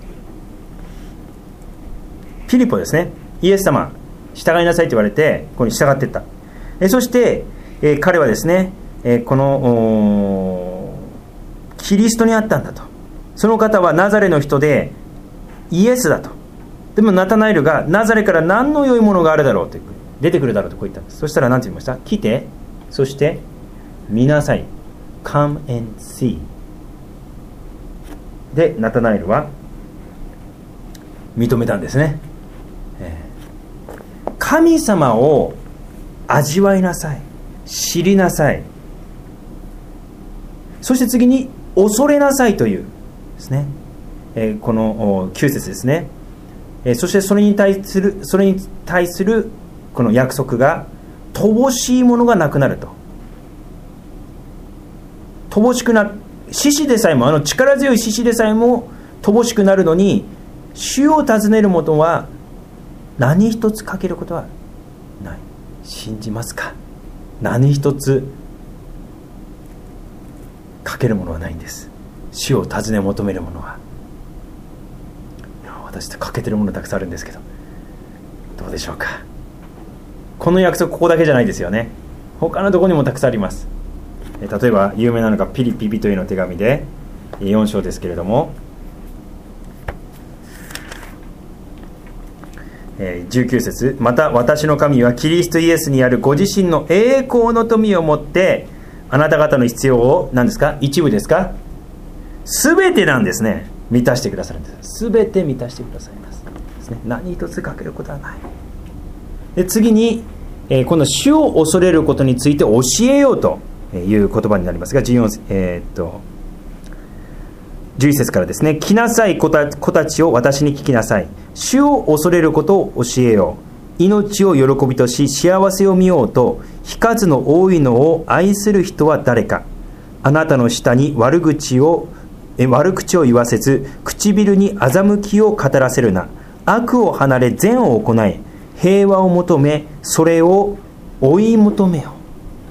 ピリポですね。イエス様従いなさいと言われてここに従っていった。えそして、えー、彼はですね、えー、このキリストにあったんだと。その方はナザレの人でイエスだと。でもナタナエルがナザレから何の良いものがあるだろうと出てくるだろうとこう言ったんです。そしたら何て言いました？来て、そして見なさい。 Come and see でナタナエルは認めたんですね。神様を味わいなさい、知りなさい。 そして次に恐れなさいというですね、えー、このきゅう節ですね、えー、そしてそれに対するそれに対するこの約束が、乏しいものがなくなると。乏しくなる、獅子でさえも、あの力強い獅子でさえも乏しくなるのに、主を尋ねるものは何一つ欠けることはない。信じますか？何一つ欠けるものはないんです。主を尋ね求めるものは。いや、私って欠けてるものたくさんあるんですけど、どうでしょうか。この約束ここだけじゃないですよね。他のところにもたくさんあります。例えば有名なのがピリピ人への手紙でよん章ですけれども、じゅうきゅう節、また私の神はキリストイエスにあるご自身の栄光の富をもってあなた方の必要を何ですか、一部ですか、全てなんですね、満たしてくださるんです。全て満たしてくださいますですね。何一つ欠けることはない。で次に、えー、この主を恐れることについて教えようという言葉になりますが、じゅうよん、えー、っとじゅういち節からですね。来なさい子 た, 子たちを私に聞きなさい。主を恐れることを教えよう。命を喜びとし幸せを見ようと非数の多いのを愛する人は誰か。あなたの下に悪口をえ悪口を言わせず、唇に欺きを語らせるな。悪を離れ善を行え、平和を求め、それを追い求めよう。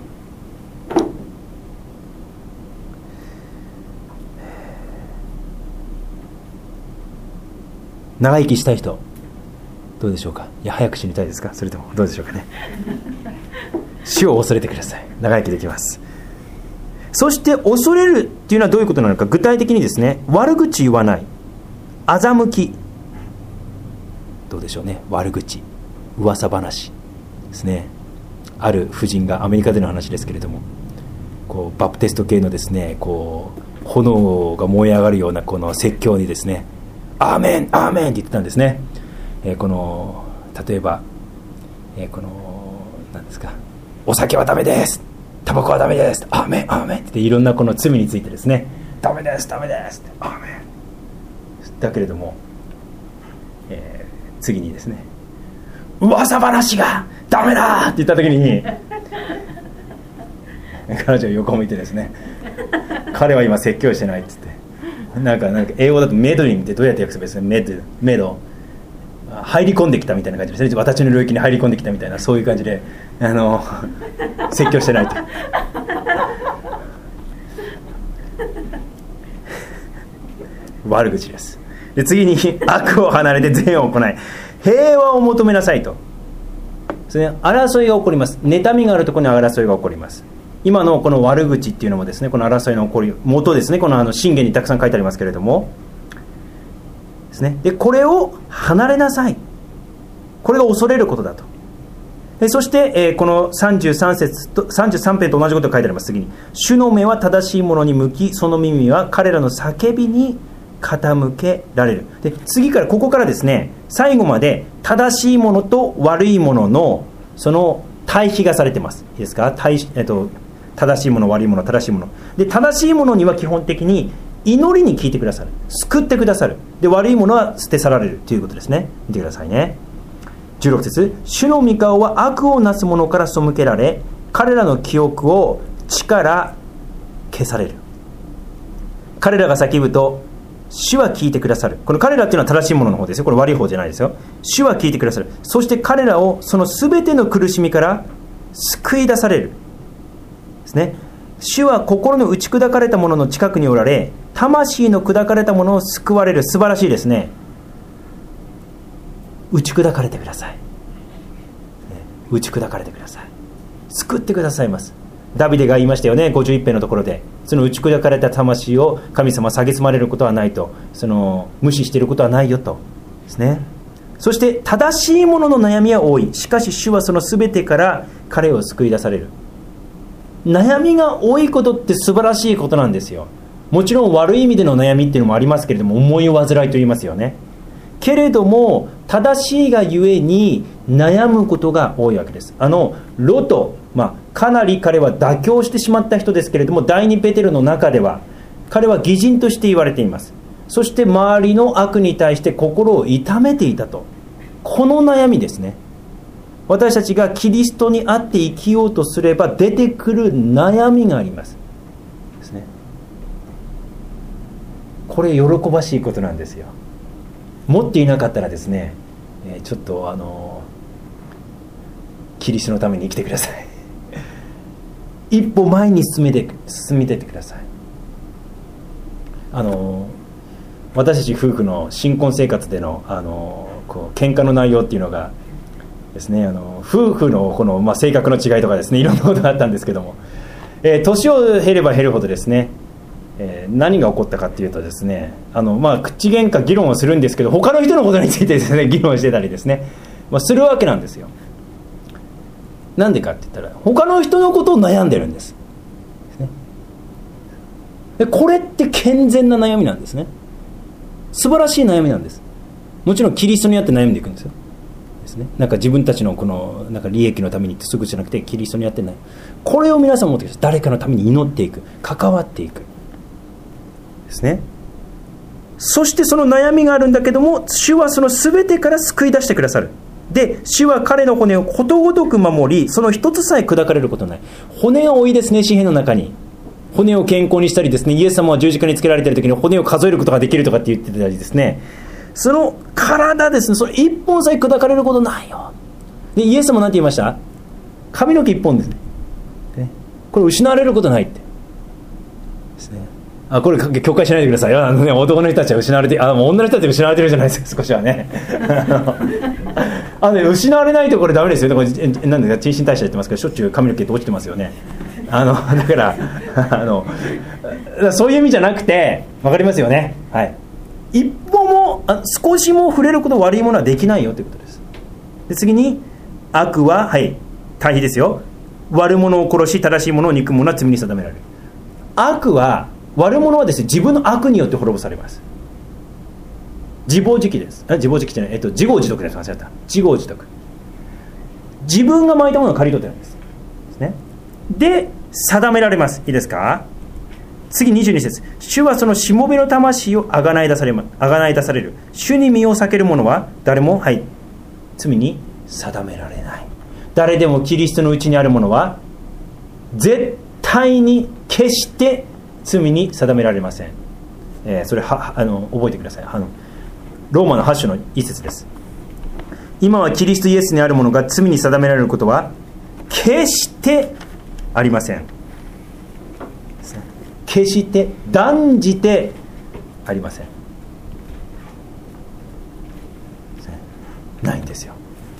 長生きしたい人どうでしょうか。いや、早く死にたいですか。それともどうでしょうかね。主を恐れてください。長生きできます。そして恐れるっていうのはどういうことなのか。具体的にですね、悪口言わない、欺き、どうでしょうね、悪口、噂話ですね。ある婦人が、アメリカでの話ですけれども、こうバプテスト系のですね、こう炎が燃え上がるようなこの説教にですね、アーメンアーメンって言ってたんですね。えー、この例えば、えー、この何ですか、お酒はダメです、タバコはダメです、アーメンアーメンっていろんなこの罪についてですね、ダメですダメですアーメンだけれども、えー、次にですね、噂話がダメだって言った時に彼女を横向いてですね、彼は今説教してないって言って、なんかなんか英語だとメドリンってどうやって訳すべきですか。メドメド入り込んできたみたいな感じですね。私の領域に入り込んできたみたいな、そういう感じであの説教してないと悪口です。で次に悪を離れて善を行い平和を求めなさいとですね。争いが起こります。妬みがあるところに争いが起こります。今のこの悪口っていうのもですね、この争いの起こり元ですね。このあの箴言にたくさん書いてありますけれどもですね。でこれを離れなさい。これが恐れることだと。でそして、えー、このさんじゅうさん節とさんじゅうさん編と同じことが書いてあります。次に、主の目は正しいものに向き、その耳は彼らの叫びに傾けられる。で次からここからですね、最後まで正しいものと悪いもののその対比がされてます。いいですか。対、えっと正しいもの悪いもの正しいもので、正しいものには基本的に祈りに聞いてくださる、救ってくださる。で悪いものは捨て去られるということですね。見てくださいね。じゅうろく節、主の御顔は悪をなす者から背けられ、彼らの記憶を地から消される。彼らが叫ぶと主は聞いてくださる。この彼らっていうのは正しいものの方ですよ。これ悪い方じゃないですよ。主は聞いてくださる。そして彼らをその全ての苦しみから救い出されるですね。主は心の打ち砕かれた者の近くにおられ、魂の砕かれた者を救われる。素晴らしいですね。打ち砕かれてください、ね、打ち砕かれてください。救ってくださいます。ダビデが言いましたよね。ごじゅういち編のところで、その打ち砕かれた魂を神様は蔑まれることはないと、その無視していることはないよとですね。そして正しい者の悩みは多い。しかし主はその全てから彼を救い出される。悩みが多いことって素晴らしいことなんですよ。もちろん悪い意味での悩みっていうのもありますけれども、思い煩いと言いますよね。けれども正しいがゆえに悩むことが多いわけです。あのロト、まあ、かなり彼は妥協してしまった人ですけれども、第二ペテロの中では彼は義人として言われています。そして周りの悪に対して心を痛めていたと。この悩みですね。私たちがキリストにあって生きようとすれば出てくる悩みがありますですね。これ喜ばしいことなんですよ。持っていなかったらですね、えー、ちょっとあのキリストのために生きてください。一歩前に進めて進めていってください。あの私たち夫婦の新婚生活でのあのこう喧嘩の内容っていうのがですね、あの夫婦のこの、まあ、性格の違いとかですね、いろんなことがあったんですけども、えー、年を経れば経るほどですね、えー、何が起こったかっていうとですね、あの、まあ、口喧嘩議論をするんですけど、他の人のことについてですね議論してたりですね、まあ、するわけなんですよ。なんでかって言ったら他の人のことを悩んでるんです、ね、でこれって健全な悩みなんですね。素晴らしい悩みなんです。もちろんキリストにあって悩んでいくんですよ。ですね、なんか自分たちのこのなんか利益のためにってすぐじゃなくて、キリストにあってない。これを皆さん持ってください。誰かのために祈っていく、関わっていくですね。そしてその悩みがあるんだけども、主はその全てから救い出してくださる。で、主は彼の骨をことごとく守り、その一つさえ砕かれることない。骨が多いですね、詩篇の中に。骨を健康にしたりですね、イエス様は十字架につけられている時に骨を数えることができるとかって言ってたりですね、その体ですね、それ一本さえ砕かれることないよ。で、イエス様なんて言いました？髪の毛一本ですね。ね、これ失われることないってですね。あ、これ境界しないでくださいよ。あのね、男の人たちは失われて、あ、もう女の人たちは失われてるじゃないですか、少しはね。あのね、失われないとこれダメですよ。だからなんでか、鎮身代謝やってますけど、しょっちゅう髪の毛って落ちてますよね。あのだからあのそういう意味じゃなくて、わかりますよね。はい。一歩もあ少しも触れること悪いものはできないよということです。で、次に悪は、はい、対比ですよ。悪者を殺し正しい者を憎む者は罪に定められる。悪は、悪者はですね、自分の悪によって滅ぼされます。自暴自棄です。あ、自暴自棄じゃない、えっと自業自得です。間違った。自業自得。自分が巻いたものを刈り取ってるんです。ですね。で、定められます。いいですか。次にじゅうに節、主はそのしもべの魂をあがない出されま、あがない出される。主に身を避ける者は誰も、はい、罪に定められない。誰でもキリストのうちにある者は絶対に決して罪に定められません。えー、それはあの覚えてください。あのローマのはち章の一節です。今はキリストイエスにある者が罪に定められることは決してありません。決して断じてありません。ないんですよ。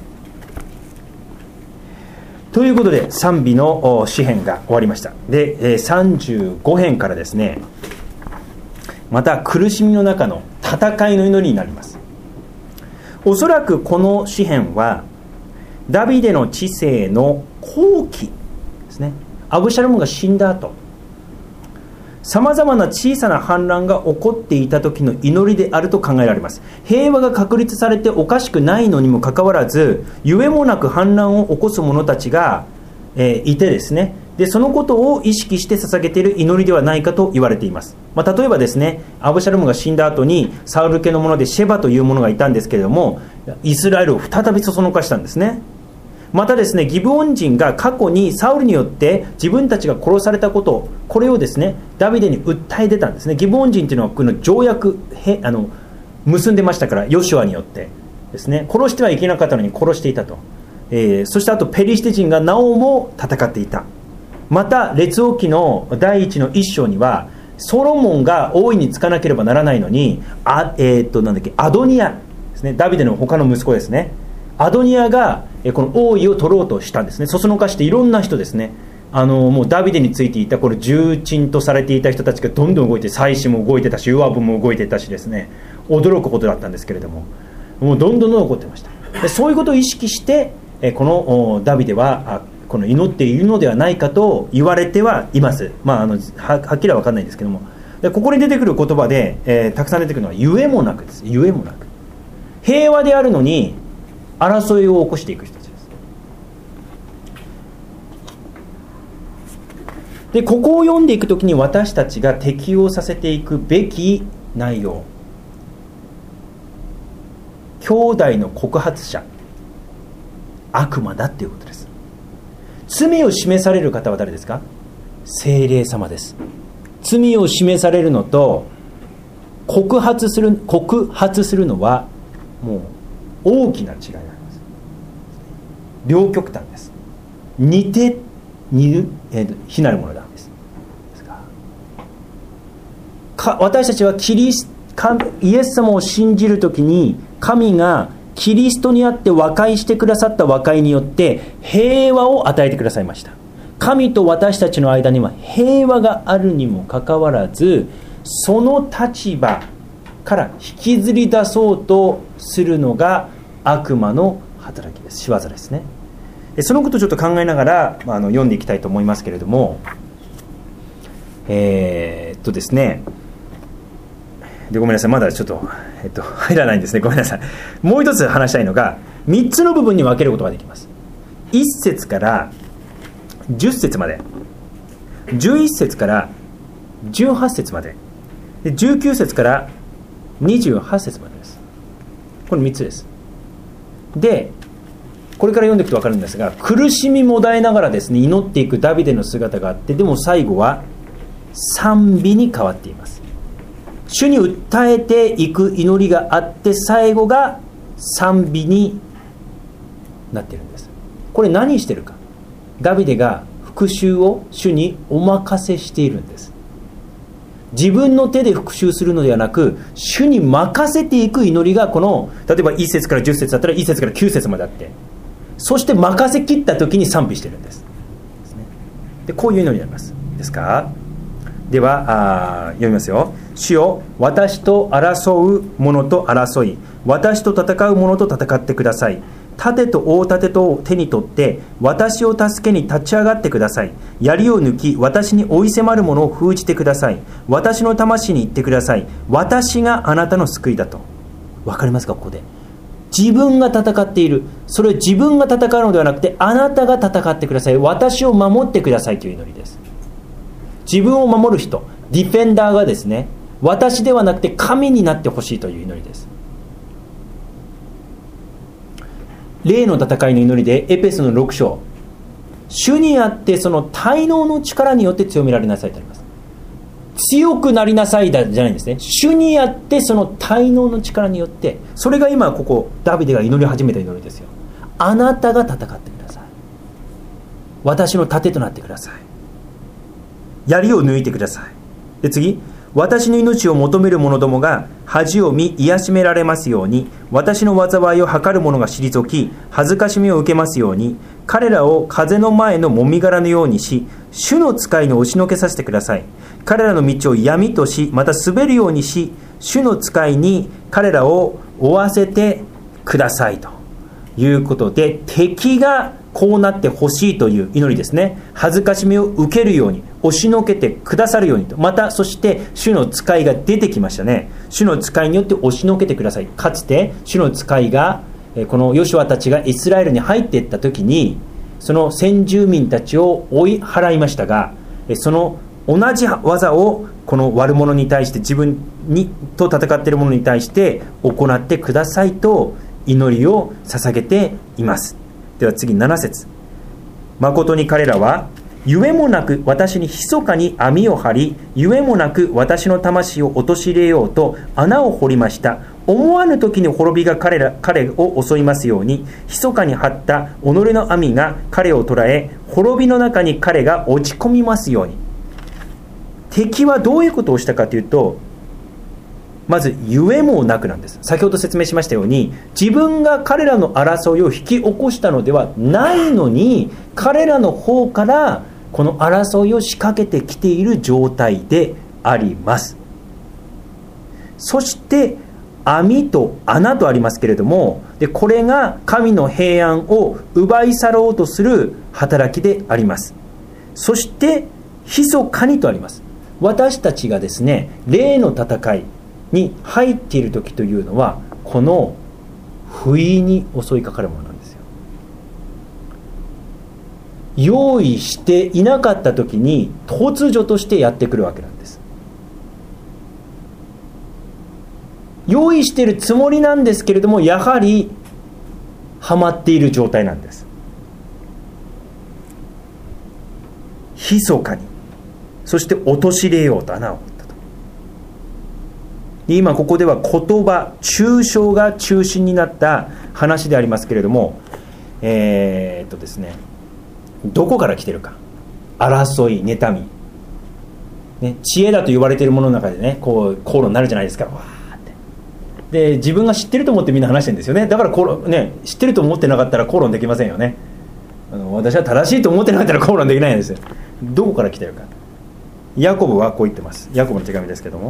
ということで賛美の詩編が終わりました。で、さんじゅうご編からですね、また苦しみの中の戦いの祈りになります。おそらくこの詩編はダビデの治世の後期ですね。アブシャロムが死んだ後、さまざまな小さな反乱が起こっていた時の祈りであると考えられます。平和が確立されておかしくないのにもかかわらず、ゆえもなく反乱を起こす者たちが、えー、いてですね、でそのことを意識して捧げている祈りではないかと言われています。まあ、例えばですね、アブシャロムが死んだ後にサウル家の者でシェバという者がいたんですけれども、イスラエルを再びそそのかしたんですね。またですね、ギブオン人が過去にサウルによって自分たちが殺されたこと、これをですねダビデに訴え出たんですね。ギブオン人というのはこの条約へあの結んでましたから、ヨシュアによってですね、殺してはいけなかったのに殺していたと、えー、そしてあとペリシテ人がなおも戦っていた。また列王記の第一の一章にはソロモンが王位につかなければならないのに、あ、えー、っとなんだっけアドニアですね、ダビデの他の息子ですね、アドニアがこの王位を取ろうとしたんですね。そそのかしていろんな人ですね、あのもうダビデについていたこれ重鎮とされていた人たちがどんどん動いて、祭司も動いてたし、ヨアブも動いてたしですね、驚くことだったんですけれども、もうどんどんどん起こってました。でそういうことを意識してこのダビデはこの祈っているのではないかと言われてはいます。まあ、あの は, はっきりは分かんないんですけども、でここに出てくる言葉で、えー、たくさん出てくるのはゆえもなくです。ゆえもなく、 平和であるのに争いを起こしていく人たちです。でここを読んでいくときに私たちが適応させていくべき内容、兄弟の告発者、悪魔だっていうことです。罪を示される方は誰ですか？聖霊様です。罪を示されるのと告発する告発するのはもう大きな違いがあります。両極端です。似て似る、えー、非なるものなんです。ですか私たちはキリスイエス様を信じるときに神がキリストにあって和解してくださった和解によって平和を与えてくださいました。神と私たちの間には平和があるにもかかわらず、その立場から引きずり出そうとするのが悪魔の働きです。仕業ですね。そのことをちょっと考えながら、まあ、あの読んでいきたいと思いますけれども、えー、っとですねでごめんなさい、まだちょっと、えっと、入らないんですね。ごめんなさい。もう一つ話したいのがみっつの部分に分けることができます。いっ節からじゅっ節まで、じゅういっ節からじゅうはち節まで、でじゅうきゅう節からにじゅうはち節までです。これみっつです。でこれから読んでいくと分かるんですが、苦しみもだえながらですね祈っていくダビデの姿があって、でも最後は賛美に変わっています。主に訴えていく祈りがあって、最後が賛美になっているんです。これ何してるか、ダビデが復讐を主にお任せしているんです。自分の手で復讐するのではなく、主に任せていく祈りが、この例えばいっ節からじゅっ節だったらいっ節からきゅう節まであって、そして任せきった時に賛美しているんです。でこういう祈りになります。ですか。ではあ読みますよ。主よ、私と争う者と争い、私と戦う者と戦ってください。盾と大盾とを手に取って私を助けに立ち上がってください。槍を抜き私に追い迫る者を封じてください。私の魂に言ってください。私があなたの救いだと。わかりますか。ここで自分が戦っている、それを自分が戦うのではなくて、あなたが戦ってください。私を守ってくださいという祈りです。自分を守る人、ディフェンダーがですね、私ではなくて神になってほしいという祈りです。霊の戦いの祈りでエペソのろく章、主にあってその滞納の力によって強められなさいとあります。強くなりなさいだじゃないんですね。主にあってその滞納の力によって、それが今ここダビデが祈り始めた祈りですよ。あなたが戦ってください。私の盾となってください。槍を抜いてください。で次、私の命を求める者どもが恥を見癒しめられますように、私の災いを図る者が退き恥ずかしみを受けますように、彼らを風の前のもみ殻のようにし、主の使いの押しのけさせてください。彼らの道を闇とし、また滑るようにし、主の使いに彼らを追わせてくださいということで、敵がこうなってほしいという祈りですね。恥ずかしみを受けるように、押しのけてくださるようにと。またそして主の使いが出てきましたね。主の使いによって押しのけてください。かつて主の使いがこのヨシュアたちがイスラエルに入っていった時に、その先住民たちを追い払いましたが、その同じ技をこの悪者に対して、自分にと戦っている者に対して行ってくださいと祈りを捧げています。では次なな節、誠に彼らはゆえもなく私に密かに網を張り、ゆえもなく私の魂を陥れようと穴を掘りました。思わぬ時に滅びが彼ら彼を襲いますように、密かに張った己の網が彼を捕らえ、滅びの中に彼が落ち込みますように。敵はどういうことをしたかというと、まずゆえもなくなんです。先ほど説明しましたように、自分が彼らの争いを引き起こしたのではないのに、彼らの方からこの争いを仕掛けてきている状態であります。そして網と穴とありますけれども、でこれが神の平安を奪い去ろうとする働きであります。そして密かにとあります。私たちがですね、霊の戦いに入っている時というのは、この不意に襲いかかるものなんですよ。用意していなかった時に突如としてやってくるわけなんです。用意しているつもりなんですけれども、やはりはまっている状態なんです。密かに、そして陥れようと穴を掘ったと。今ここでは言葉、抽象が中心になった話でありますけれども、えー、っとですねどこから来てるか。争い、妬み、ね、知恵だと言われているものの中でね、こう口論になるじゃないですか。わーって。で、自分が知ってると思ってみんな話してるんですよね。だから口論、ね、知ってると思ってなかったら口論できませんよね。あの私は正しいと思ってなかったら口論できないんですよ。どこから来てるか。ヤコブはこう言ってます。ヤコブの手紙ですけども、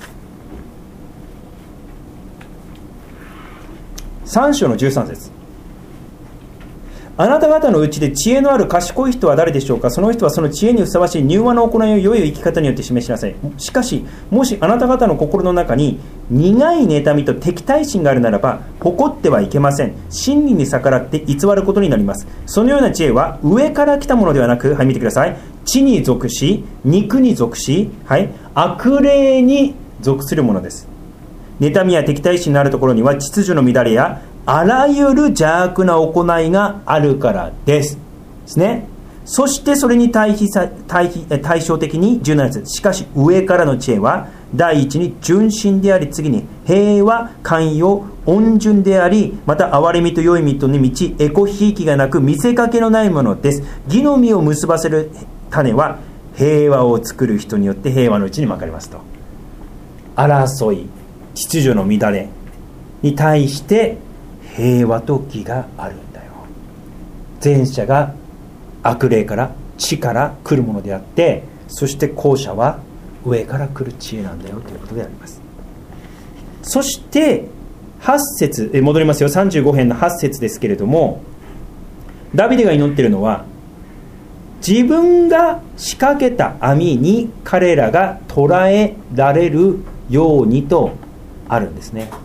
さん章のじゅうさん節。あなた方のうちで知恵のある賢い人は誰でしょうか。その人はその知恵にふさわしい柔和の行いを良い生き方によって示しなさい。しかしもしあなた方の心の中に苦い妬みと敵対心があるならば、誇ってはいけません。真理に逆らって偽ることになります。そのような知恵は上から来たものではなく、はい、見てください。地に属し、肉に属し、はい、悪霊に属するものです。妬みや敵対心のあるところには秩序の乱れやあらゆる邪悪な行いがあるからですですね。そしてそれに対比さ対比対照的にじゅうなな節。しかし上からの知恵は第一に純真であり、次に平和、寛容、温順であり、また憐れみと良い実とに満ち、えこひいきがなく見せかけのないものです。義の実を結ばせる種は平和を作る人によって平和のうちにまかれますと。争い、秩序の乱れに対して平和と義があるんだよ。前者が悪霊から地から来るものであって、そして後者は上から来る知恵なんだよということであります。そしてはち節、え戻りますよ。さんじゅうご編のはち節ですけれども、ダビデが祈っているのは、自分が仕掛けた網に彼らが捕らえられるようにとあるんですね。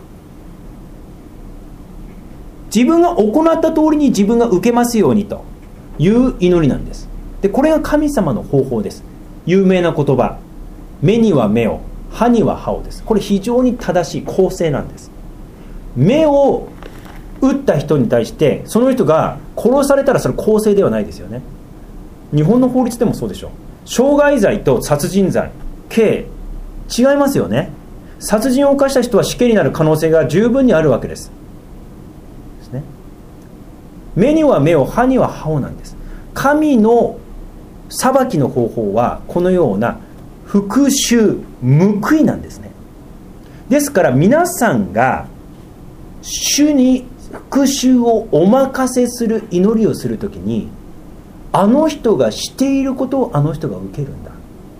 自分が行った通りに自分が受けますようにという祈りなんです。で、これが神様の方法です。有名な言葉、目には目を、歯には歯をです。これ非常に正しい公正なんです。目を打った人に対してその人が殺されたらそれ公正ではないですよね。日本の法律でもそうでしょう。傷害罪と殺人罪、刑違いますよね。殺人を犯した人は死刑になる可能性が十分にあるわけです。ですね。目には目を、歯には歯をなんです。神の裁きの方法はこのような復讐、報いなんですね。ですから皆さんが主に復讐をお任せする祈りをするときに、あの人がしていることをあの人が受けるんだ。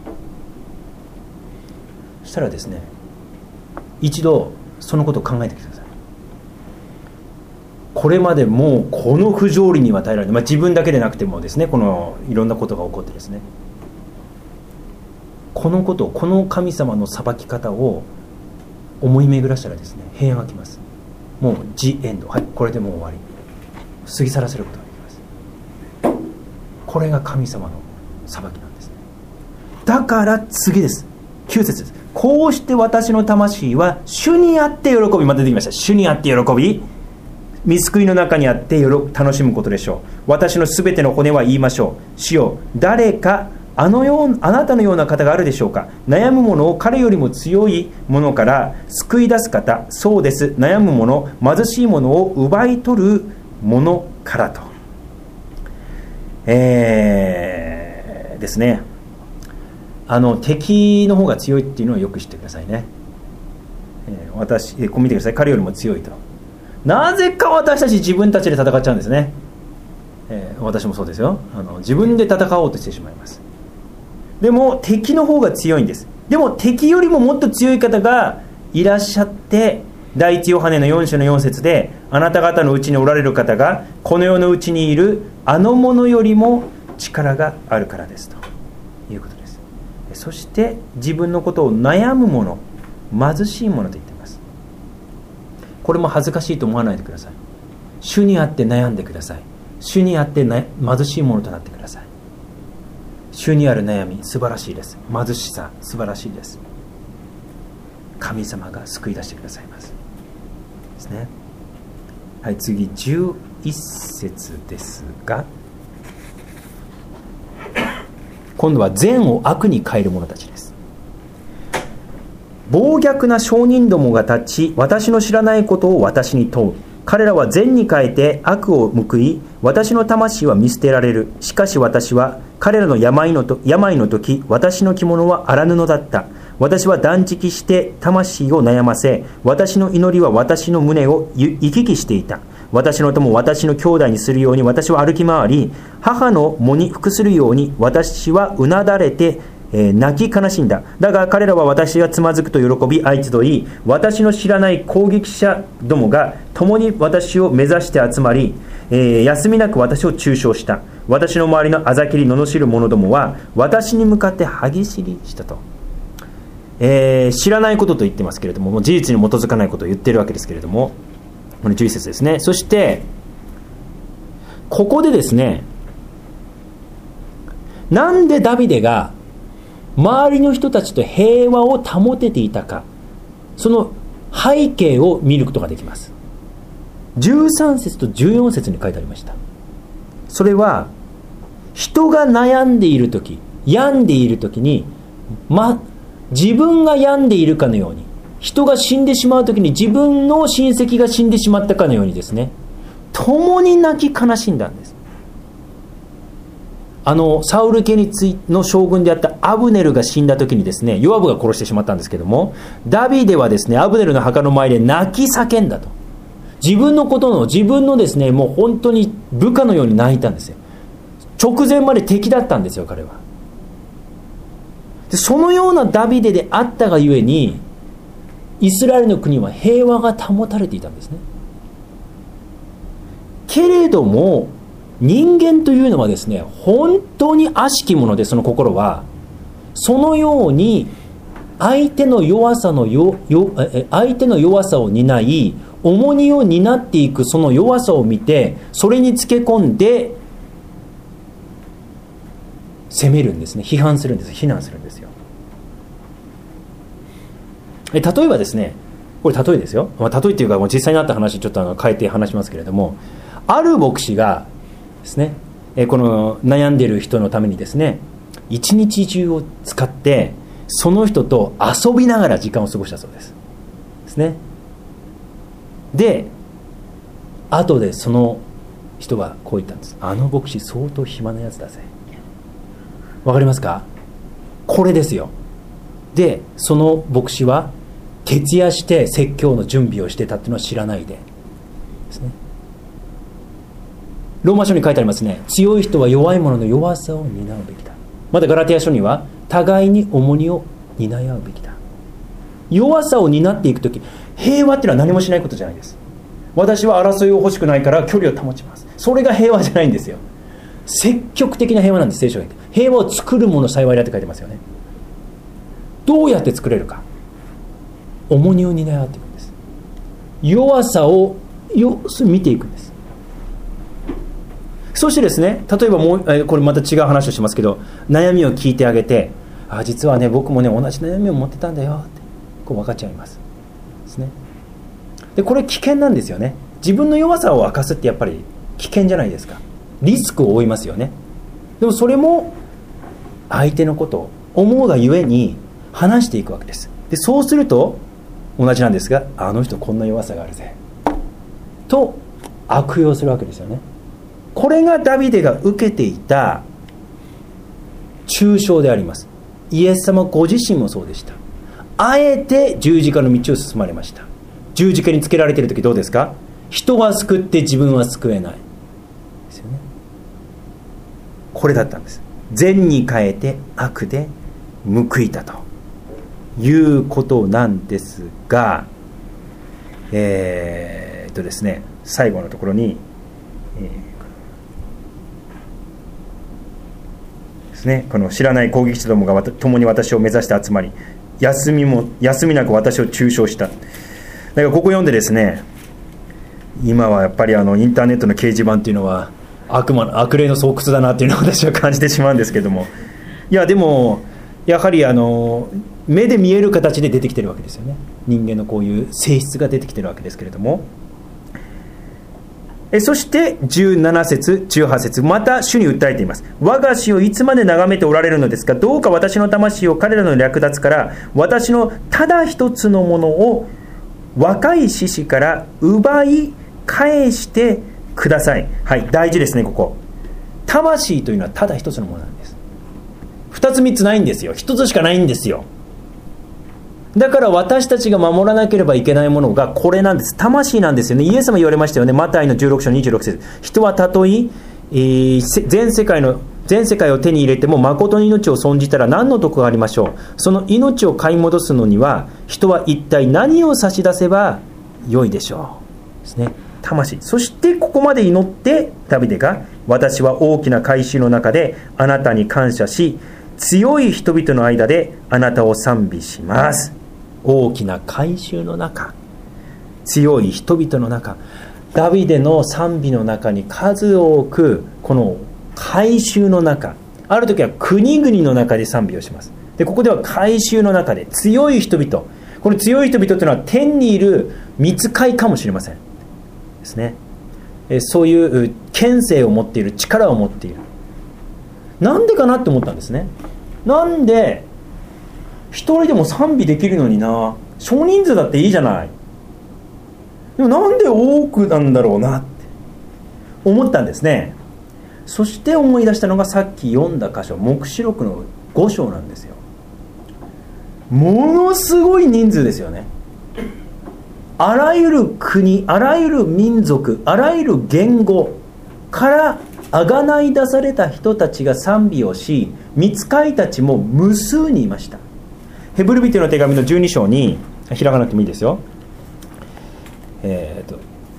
そしたらですね、一度そのことを考えてください。これまでもうこの不条理には耐えられない、まあ、自分だけでなくてもですね、このいろんなことが起こってですね、このことを、この神様の裁き方を思い巡らしたらですね、平安が来ます。もうジエンド、はい、これでもう終わり、過ぎ去らせることができます。これが神様の裁きなんですね。だから次です、きゅう節です。こうして私の魂は主にあって喜び、また出てきました。主にあって喜び、御救いの中にあって楽しむことでしょう。私のすべての骨は言いましょう。主よ、誰かあのようあなたのような方があるでしょうか。悩む者を彼よりも強いものから救い出す方、そうです。悩む者、貧しい者を奪い取る者からと、えー、ですね。あの敵の方が強いっていうのをよく知ってくださいね。えー、私、えー、こう見てください。彼よりも強いと。なぜか私たち自分たちで戦っちゃうんですね。えー、私もそうですよ。あの自分で戦おうとしてしまいます。でも敵の方が強いんです。でも敵よりももっと強い方がいらっしゃって、第一ヨハネのよん章のよん節で、あなた方のうちにおられる方がこの世のうちにいるあの者よりも力があるからですということです。そして自分のことを悩む者、貧しい者と言っています。 これも恥ずかしいと思わないでください。主にあって悩んでください。主にあってな貧しいものとなってください。主にある悩み素晴らしいです。貧しさ素晴らしいです。神様が救い出してくださいますですね。はい、次じゅういっ節ですが、今度は善を悪に変える者たちです。暴虐な証人どもが立ち、私の知らないことを私に問う。彼らは善に変えて悪を報い、私の魂は見捨てられる。しかし私は彼らの病のと病の時、私の着物は荒布だった。私は断食して魂を悩ませ、私の祈りは私の胸を行き来していた。私の友を私の兄弟にするように私は歩き回り、母の喪に服するように私はうなだれて、えー、泣き悲しんだ。だが彼らは私がつまずくと喜び相集い、私の知らない攻撃者どもが共に私を目指して集まり、えー、休みなく私を中傷した。私の周りのあざきり罵る者どもは私に向かって歯ぎしりしたと。えー、知らないことと言ってますけれども、もう事実に基づかないことを言ってるわけですけれども、このじゅういっ節ですね。そしてここでですね、なんでダビデが周りの人たちと平和を保てていたか、その背景を見ることができます。じゅうさん節とじゅうよん節に書いてありました。それは人が悩んでいるとき、病んでいるときに、ま、自分が病んでいるかのように、人が死んでしまうときに自分の親戚が死んでしまったかのようにですね、共に泣き悲しんだんです。あのサウル家についの将軍であったアブネルが死んだときにですね、ヨアブが殺してしまったんですけども、ダビデはですね、アブネルの墓の前で泣き叫んだと。自分のことの自分のですね、もう本当に部下のように泣いたんですよ。直前まで敵だったんですよ、彼は。でそのようなダビデであったがゆえに、イスラエルの国は平和が保たれていたんですね。けれども人間というのはですね、本当に悪しきもので、その心はそのように相手の弱さのよよ相手の弱さを担い、重荷を担っていくその弱さを見て、それにつけ込んで責めるんですね。批判するんです。非難するんですよ。え例えばですね、これ例えですよ、まあ、例えっていうかもう実際にあった話ちょっとあの変えて話しますけれども、ある牧師がですね、えこの悩んでいる人のためにですね、一日中を使ってその人と遊びながら時間を過ごしたそうですですね。で後でその人はこう言ったんです。あの牧師相当暇なやつだぜ。わかりますか？これですよ。でその牧師は徹夜して説教の準備をしてたっていうのは知らないでですね。ローマ書に書いてありますね。強い人は弱い者の弱さを担うべきだ。またガラテヤ書には互いに重荷を担い合うべきだ。弱さを担っていくとき、平和っていうのは何もしないことじゃないです。私は争いを欲しくないから距離を保ちます。それが平和じゃないんですよ。積極的な平和なんです。聖書が言って、平和を作るもの幸いだって書いてますよね。どうやって作れるか。重荷を担い合っていくんです。弱さをよ見ていくんです。そしてですね、例えばもうこれまた違う話をしますけど、悩みを聞いてあげて、あ実はね僕もね同じ悩みを持ってたんだよってこう分かっちゃいますですね。でこれ危険なんですよね。自分の弱さを明かすってやっぱり危険じゃないですか。リスクを負いますよね。でもそれも相手のことを思うがゆえに話していくわけです。でそうすると同じなんですが、あの人こんな弱さがあるぜと悪用するわけですよね。これがダビデが受けていた中傷であります。イエス様ご自身もそうでした。あえて十字架の道を進まれました。十字架につけられている時どうですか？人は救って自分は救えないですよね。これだったんです。善に変えて悪で報いたということなんですが、えー、っとですね最後のところに、えーですね、この知らない攻撃者どもが共に私を目指して集まり、休みも休みなく私を中傷した。 からここ読んでですね、今はやっぱりあのインターネットの掲示板っていうのは悪魔の悪霊の巣窟だなっていうのを私は感じてしまうんですけども、いやでもやはりあの目で見える形で出てきてるわけですよね。人間のこういう性質が出てきてるわけですけれども、えそしてじゅうなな節じゅうはち節、また主に訴えています。我が死をいつまで眺めておられるのですか。どうか私の魂を彼らの略奪から私のただ一つのものを若い獅子から奪い返してください。はい、大事ですね。ここ魂というのはただ一つのものなんです。二つ三つないんですよ。一つしかないんですよ。だから私たちが守らなければいけないものがこれなんです。魂なんですよね。イエス様言われましたよね。マタイのじゅうろく章にじゅうろく節、人はたとええー、全世界の全世界を手に入れても誠に命を損じたら何の得がありましょう。その命を買い戻すのには人は一体何を差し出せばよいでしょうですね。魂。そしてここまで祈ってダビデが、私は大きな改宗の中であなたに感謝し、強い人々の間であなたを賛美します。大きな改宗の中、強い人々の中、ダビデの賛美の中に数多くこの改宗の中、ある時は国々の中で賛美をします。でここでは改宗の中で強い人々、この強い人々というのは天にいる御使いかもしれませんですね。そういう権勢を持っている、力を持っている。なんでかなって思ったんですね。なんで一人でも賛美できるのにな、少人数だっていいじゃない、でもなんで多くなんだろうなって思ったんですね。そして思い出したのがさっき読んだ箇所、黙示録のご章なんですよ。ものすごい人数ですよね。あらゆる国、あらゆる民族、あらゆる言語からあがない出された人たちが賛美をし、御使いたちも無数にいました。ヘブル人の手紙のじゅうに章に、開かなくてもいいですよ、えー、と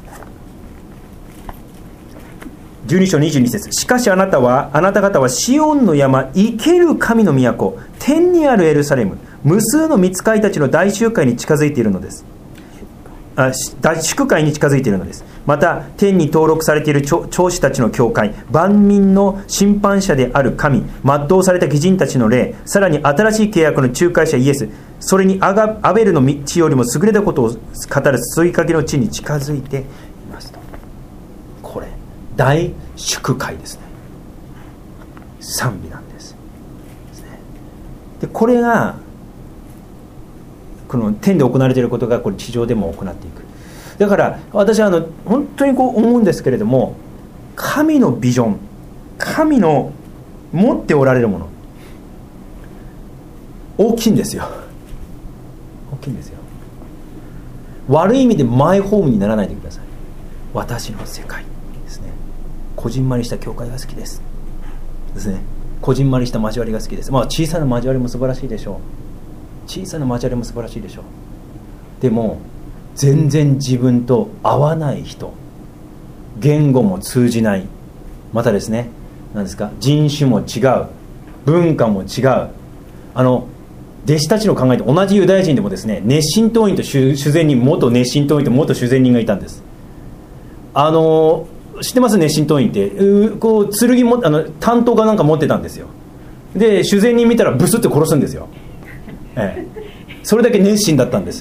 じゅうに章にじゅうに節、しかしあなたはあなた方はシオンの山、生ける神の都、天にあるエルサレム、無数の御使いたちの大集会に近づいているのです。あ祝会に近づいているのです。また天に登録されている長子たちの教会、万民の審判者である神、全うされた義人たちの霊、さらに新しい契約の仲介者イエス、それにアガアベルの道よりも優れたことを語る注ぎかけの地に近づいていますと。これ大祝会ですね。賛美なんです。でこれがこの天で行われていることがこれ地上でも行っていく。だから私はあの本当にこう思うんですけれども、神のビジョン、神の持っておられるもの大きいんですよ。大きいんですよ。悪い意味でマイホームにならないでください。私の世界ですね。こじんまりした教会が好きですですね。こじんまりした交わりが好きです。まあ小さな交わりも素晴らしいでしょう。小さな交わりも素晴らしいでしょう。でも全然自分と合わない人、言語も通じない、またですね、何ですか、人種も違う、文化も違う。あの弟子たちの考えて同じユダヤ人でもですね、熱心党員と修善人、元熱心党員と元修善人がいたんです。あの知ってます？熱心党員ってうこう剣もあの担当がなんか持ってたんですよ。で修善人見たらブスって殺すんですよ、ええ、それだけ熱心だったんです。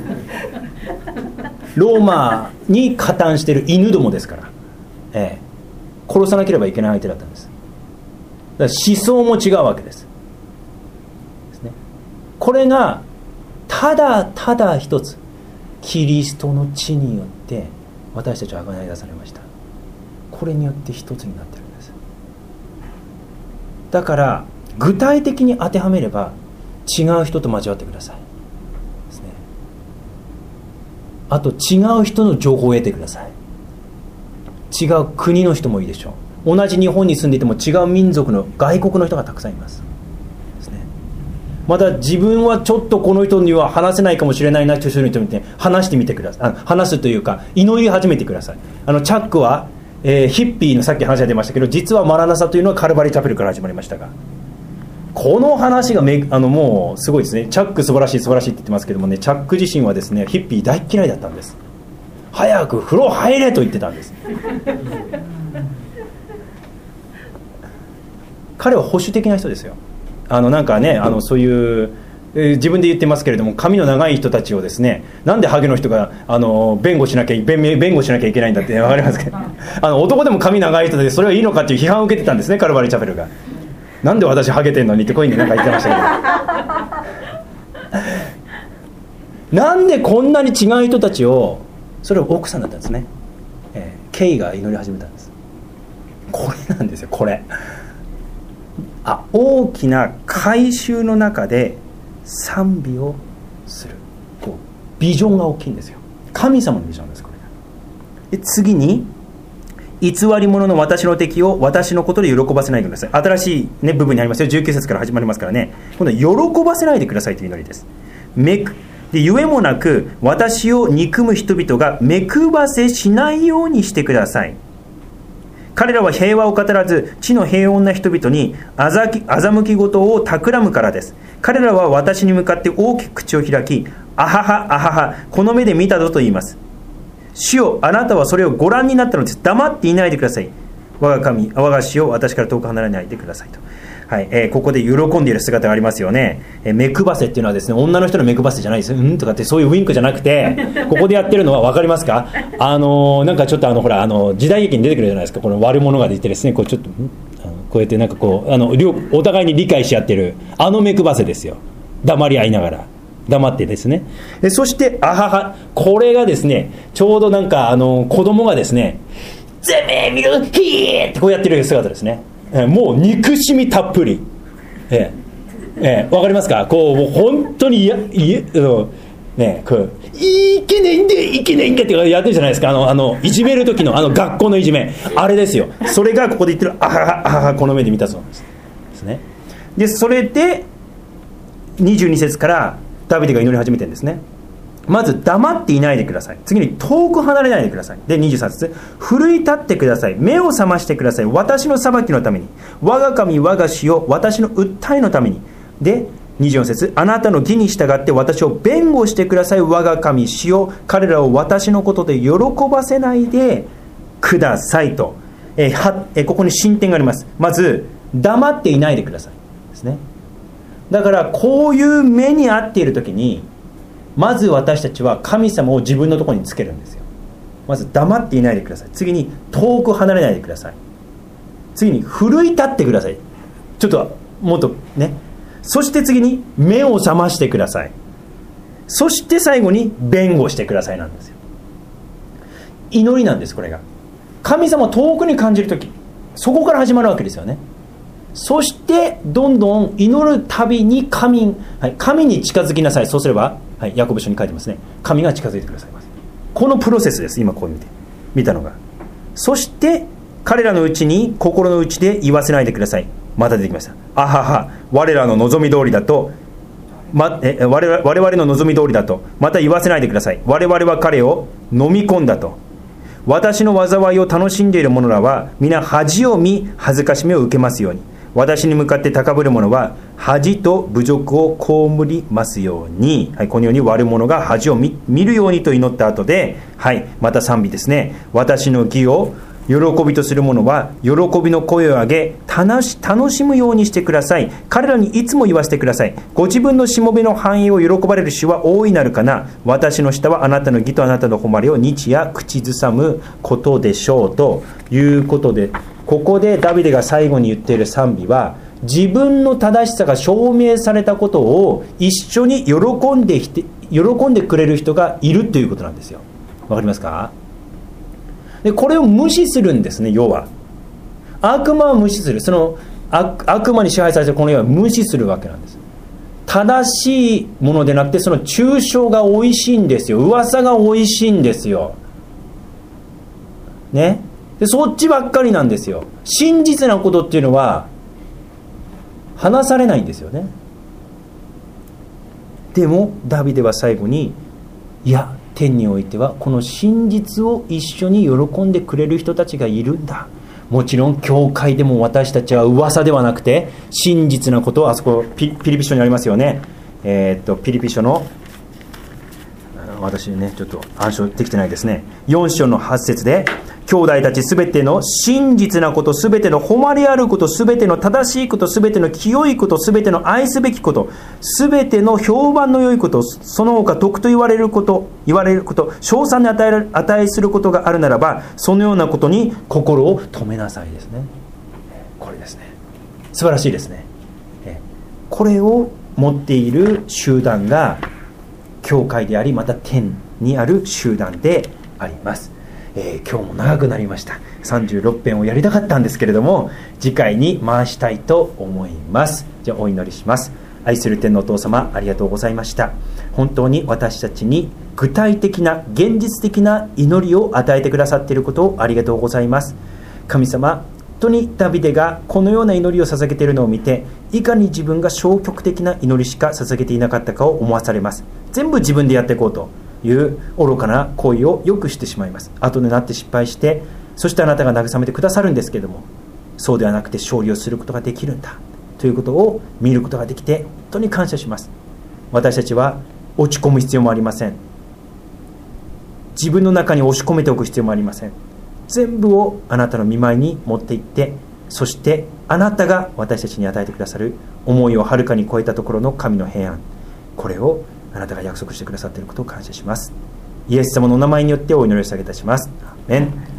ローマに加担している犬どもですから、ええ、殺さなければいけない相手だったんです。だから思想も違うわけです。ですね。これがただただ一つ、キリストの血によって私たちは贖い出されました。これによって一つになっているんです。だから具体的に当てはめれば違う人と交わってくださいですね。あと違う人の情報を得てください。違う国の人もいいでしょう。同じ日本に住んでいても違う民族の外国の人がたくさんいますですね。また自分はちょっとこの人には話せないかもしれないなという人に話してみてください。あ話すというか祈り始めてください。あのチャックは、えー、ヒッピーのさっき話が出ましたけど、実はマラナサというのはカルバリーチャペルから始まりましたが、 この話がめあのもうすごいですね。チャック素晴らしい素晴らしいって言ってますけどもね、チャック自身はですねヒッピー大嫌いだったんです。早く風呂入れと言ってたんです。彼は保守的な人ですよ。あのなんかね、あのそういう、えー、自分で言ってますけれども、髪の長い人たちをですね、なんでハゲの人があの弁護しなきゃ弁弁護しなきゃいけないんだって分かりますか？あの男でも髪長い人でそれはいいのかっていう批判を受けてたんですね、カルバリーチャペルが。なんで私ハゲてんのにってこういうふうになんか言ってましたけどなんでこんなに違う人たちを、それを奥さんだったんですね、えー、ケイが祈り始めたんです。これなんですよ、これ。あ、大きな改宗の中で賛美をする、こうビジョンが大きいんですよ。神様のビジョンです、これ。で次に、偽り者の私の敵を私のことで喜ばせないでください。新しい、ね、部分にありますよ。じゅうきゅう節から始まりますからね。今度は喜ばせないでくださいという祈りです。めくでゆえもなく私を憎む人々が目配せしないようにしてください。彼らは平和を語らず地の平穏な人々にあざき欺き事を企むからです。彼らは私に向かって大きく口を開き、あははあははこの目で見たぞと言います。主よ、あなたはそれをご覧になったのです。黙っていないでください。我が神、我が主よ、私から遠く離れないでくださいと。はい、えー、ここで喜んでいる姿がありますよね。えー、目配せっていうのはですね、女の人の目配せじゃないですよ。うんとかってそういうウィンクじゃなくて、ここでやってるのは分かりますか？あのー、なんかちょっとあのほらあの時代劇に出てくるじゃないですか。この悪者が出てですね、こうちょっとあのこうやってなんかこうあの両お互いに理解し合ってるあの目配せですよ。黙り合いながら。黙ってですね。でそしてあはは、これがですね、ちょうどなんかあの子供がですね、ぜめ見るヒーってこうやってる姿ですね。えー、もう憎しみたっぷり。えー、えー、わかりますか？こうもう本当にいやいやあのねこういけねえんでいけねえんでってやってるじゃないですか。あのあのいじめる時のあの学校のいじめ、あれですよ。それがここで言ってるあははあははこの目で見たそうなんです。ですね。でそれでにじゅうに節からダビデが祈り始めてるんですね。まず黙っていないでください。次に遠く離れないでください。でにじゅうさん節、奮い立ってください。目を覚ましてください。私の裁きのために、我が神我が主よ、私の訴えのために。でにじゅうよん節、あなたの義に従って私を弁護してください。我が神主よ、彼らを私のことで喜ばせないでくださいと、えーはえー、ここに進展があります。まず黙っていないでくださいですね。だからこういう目に遭っている時に、まず私たちは神様を自分のところにつけるんですよ。まず黙っていないでください。次に遠く離れないでください。次に奮い立ってください。ちょっともっとね。そして次に目を覚ましてください。そして最後に弁護してくださいなんですよ。祈りなんです、これが。神様を遠くに感じるとき、そこから始まるわけですよね。そしてどんどん祈るたびに 神,、はい、神に近づきなさい。そうすれば、はい、ヤコブ書に書いてますね。神が近づいてくださいます。このプロセスです。今こう見て見たのが。そして彼らのうちに心の内で言わせないでください。また出てきました。あはは、我らの望み通りだと、ま、え我々、我々の望み通りだとまた言わせないでください。我々は彼を飲み込んだと。私の災いを楽しんでいる者らは皆恥を見恥ずかしめを受けますように。私に向かって高ぶる者は恥と侮辱を被りますように、はい、このように悪者が恥を 見, 見るようにと祈った後で、はい、また賛美ですね。私の義を喜びとする者は喜びの声を上げ楽 し, 楽しむようにしてください。彼らにいつも言わせてください。ご自分のしもべの繁栄を喜ばれる主は大いなるかな。私の舌はあなたの義とあなたの誉れを日夜口ずさむことでしょうということで、ここでダビデが最後に言っている賛美は、自分の正しさが証明されたことを一緒に喜んできて喜んでくれる人がいるということなんですよ。わかりますか？でこれを無視するんですね。要は悪魔を無視する、その 悪, 悪魔に支配されているこの世は無視するわけなんです。正しいものでなくて、その抽象が美味しいんですよ。噂が美味しいんですよね。でそっちばっかりなんですよ。真実なことっていうのは話されないんですよね。でもダビデは最後に、いや天においてはこの真実を一緒に喜んでくれる人たちがいるんだ。 もちろん教会でも私たちは噂ではなくて真実なことを、あそこ ピ, ピリピ書にありますよね、えー、っとピリピ書の、私ねちょっと暗唱できてないですね、よん章のはち節で、兄弟たちすべての真実なこと、すべての誉れあること、すべての正しいこと、すべての清いこと、すべての愛すべきこと、すべての評判の良いこと、その他徳と言われること言われること称賛に与えら値することがあるならば、そのようなことに心を留めなさいですね。これですね、素晴らしいですね。これを持っている集団が教会であり、また天にある集団であります。えー、今日も長くなりました。さんじゅうろく編をやりたかったんですけれども、次回に回したいと思います。じゃあお祈りします。愛する天のお父様、ありがとうございました。本当に私たちに具体的な現実的な祈りを与えてくださっていることをありがとうございます。神様、本当にダビデがこのような祈りを捧げているのを見て、いかに自分が消極的な祈りしか捧げていなかったかを思わされます。全部自分でやっていこうという愚かな行為をよくしてしまいます。後でなって失敗して、そしてあなたが慰めてくださるんですけども、そうではなくて勝利をすることができるんだということを見ることができて、本当に感謝します。私たちは落ち込む必要もありません。自分の中に押し込めておく必要もありません。全部をあなたの御前に持っていって、そしてあなたが私たちに与えてくださる思いをはるかに超えたところの神の平安、これをあなたが約束してくださっていることを感謝します。イエス様のお名前によってお祈りを下げいたします。アーメン。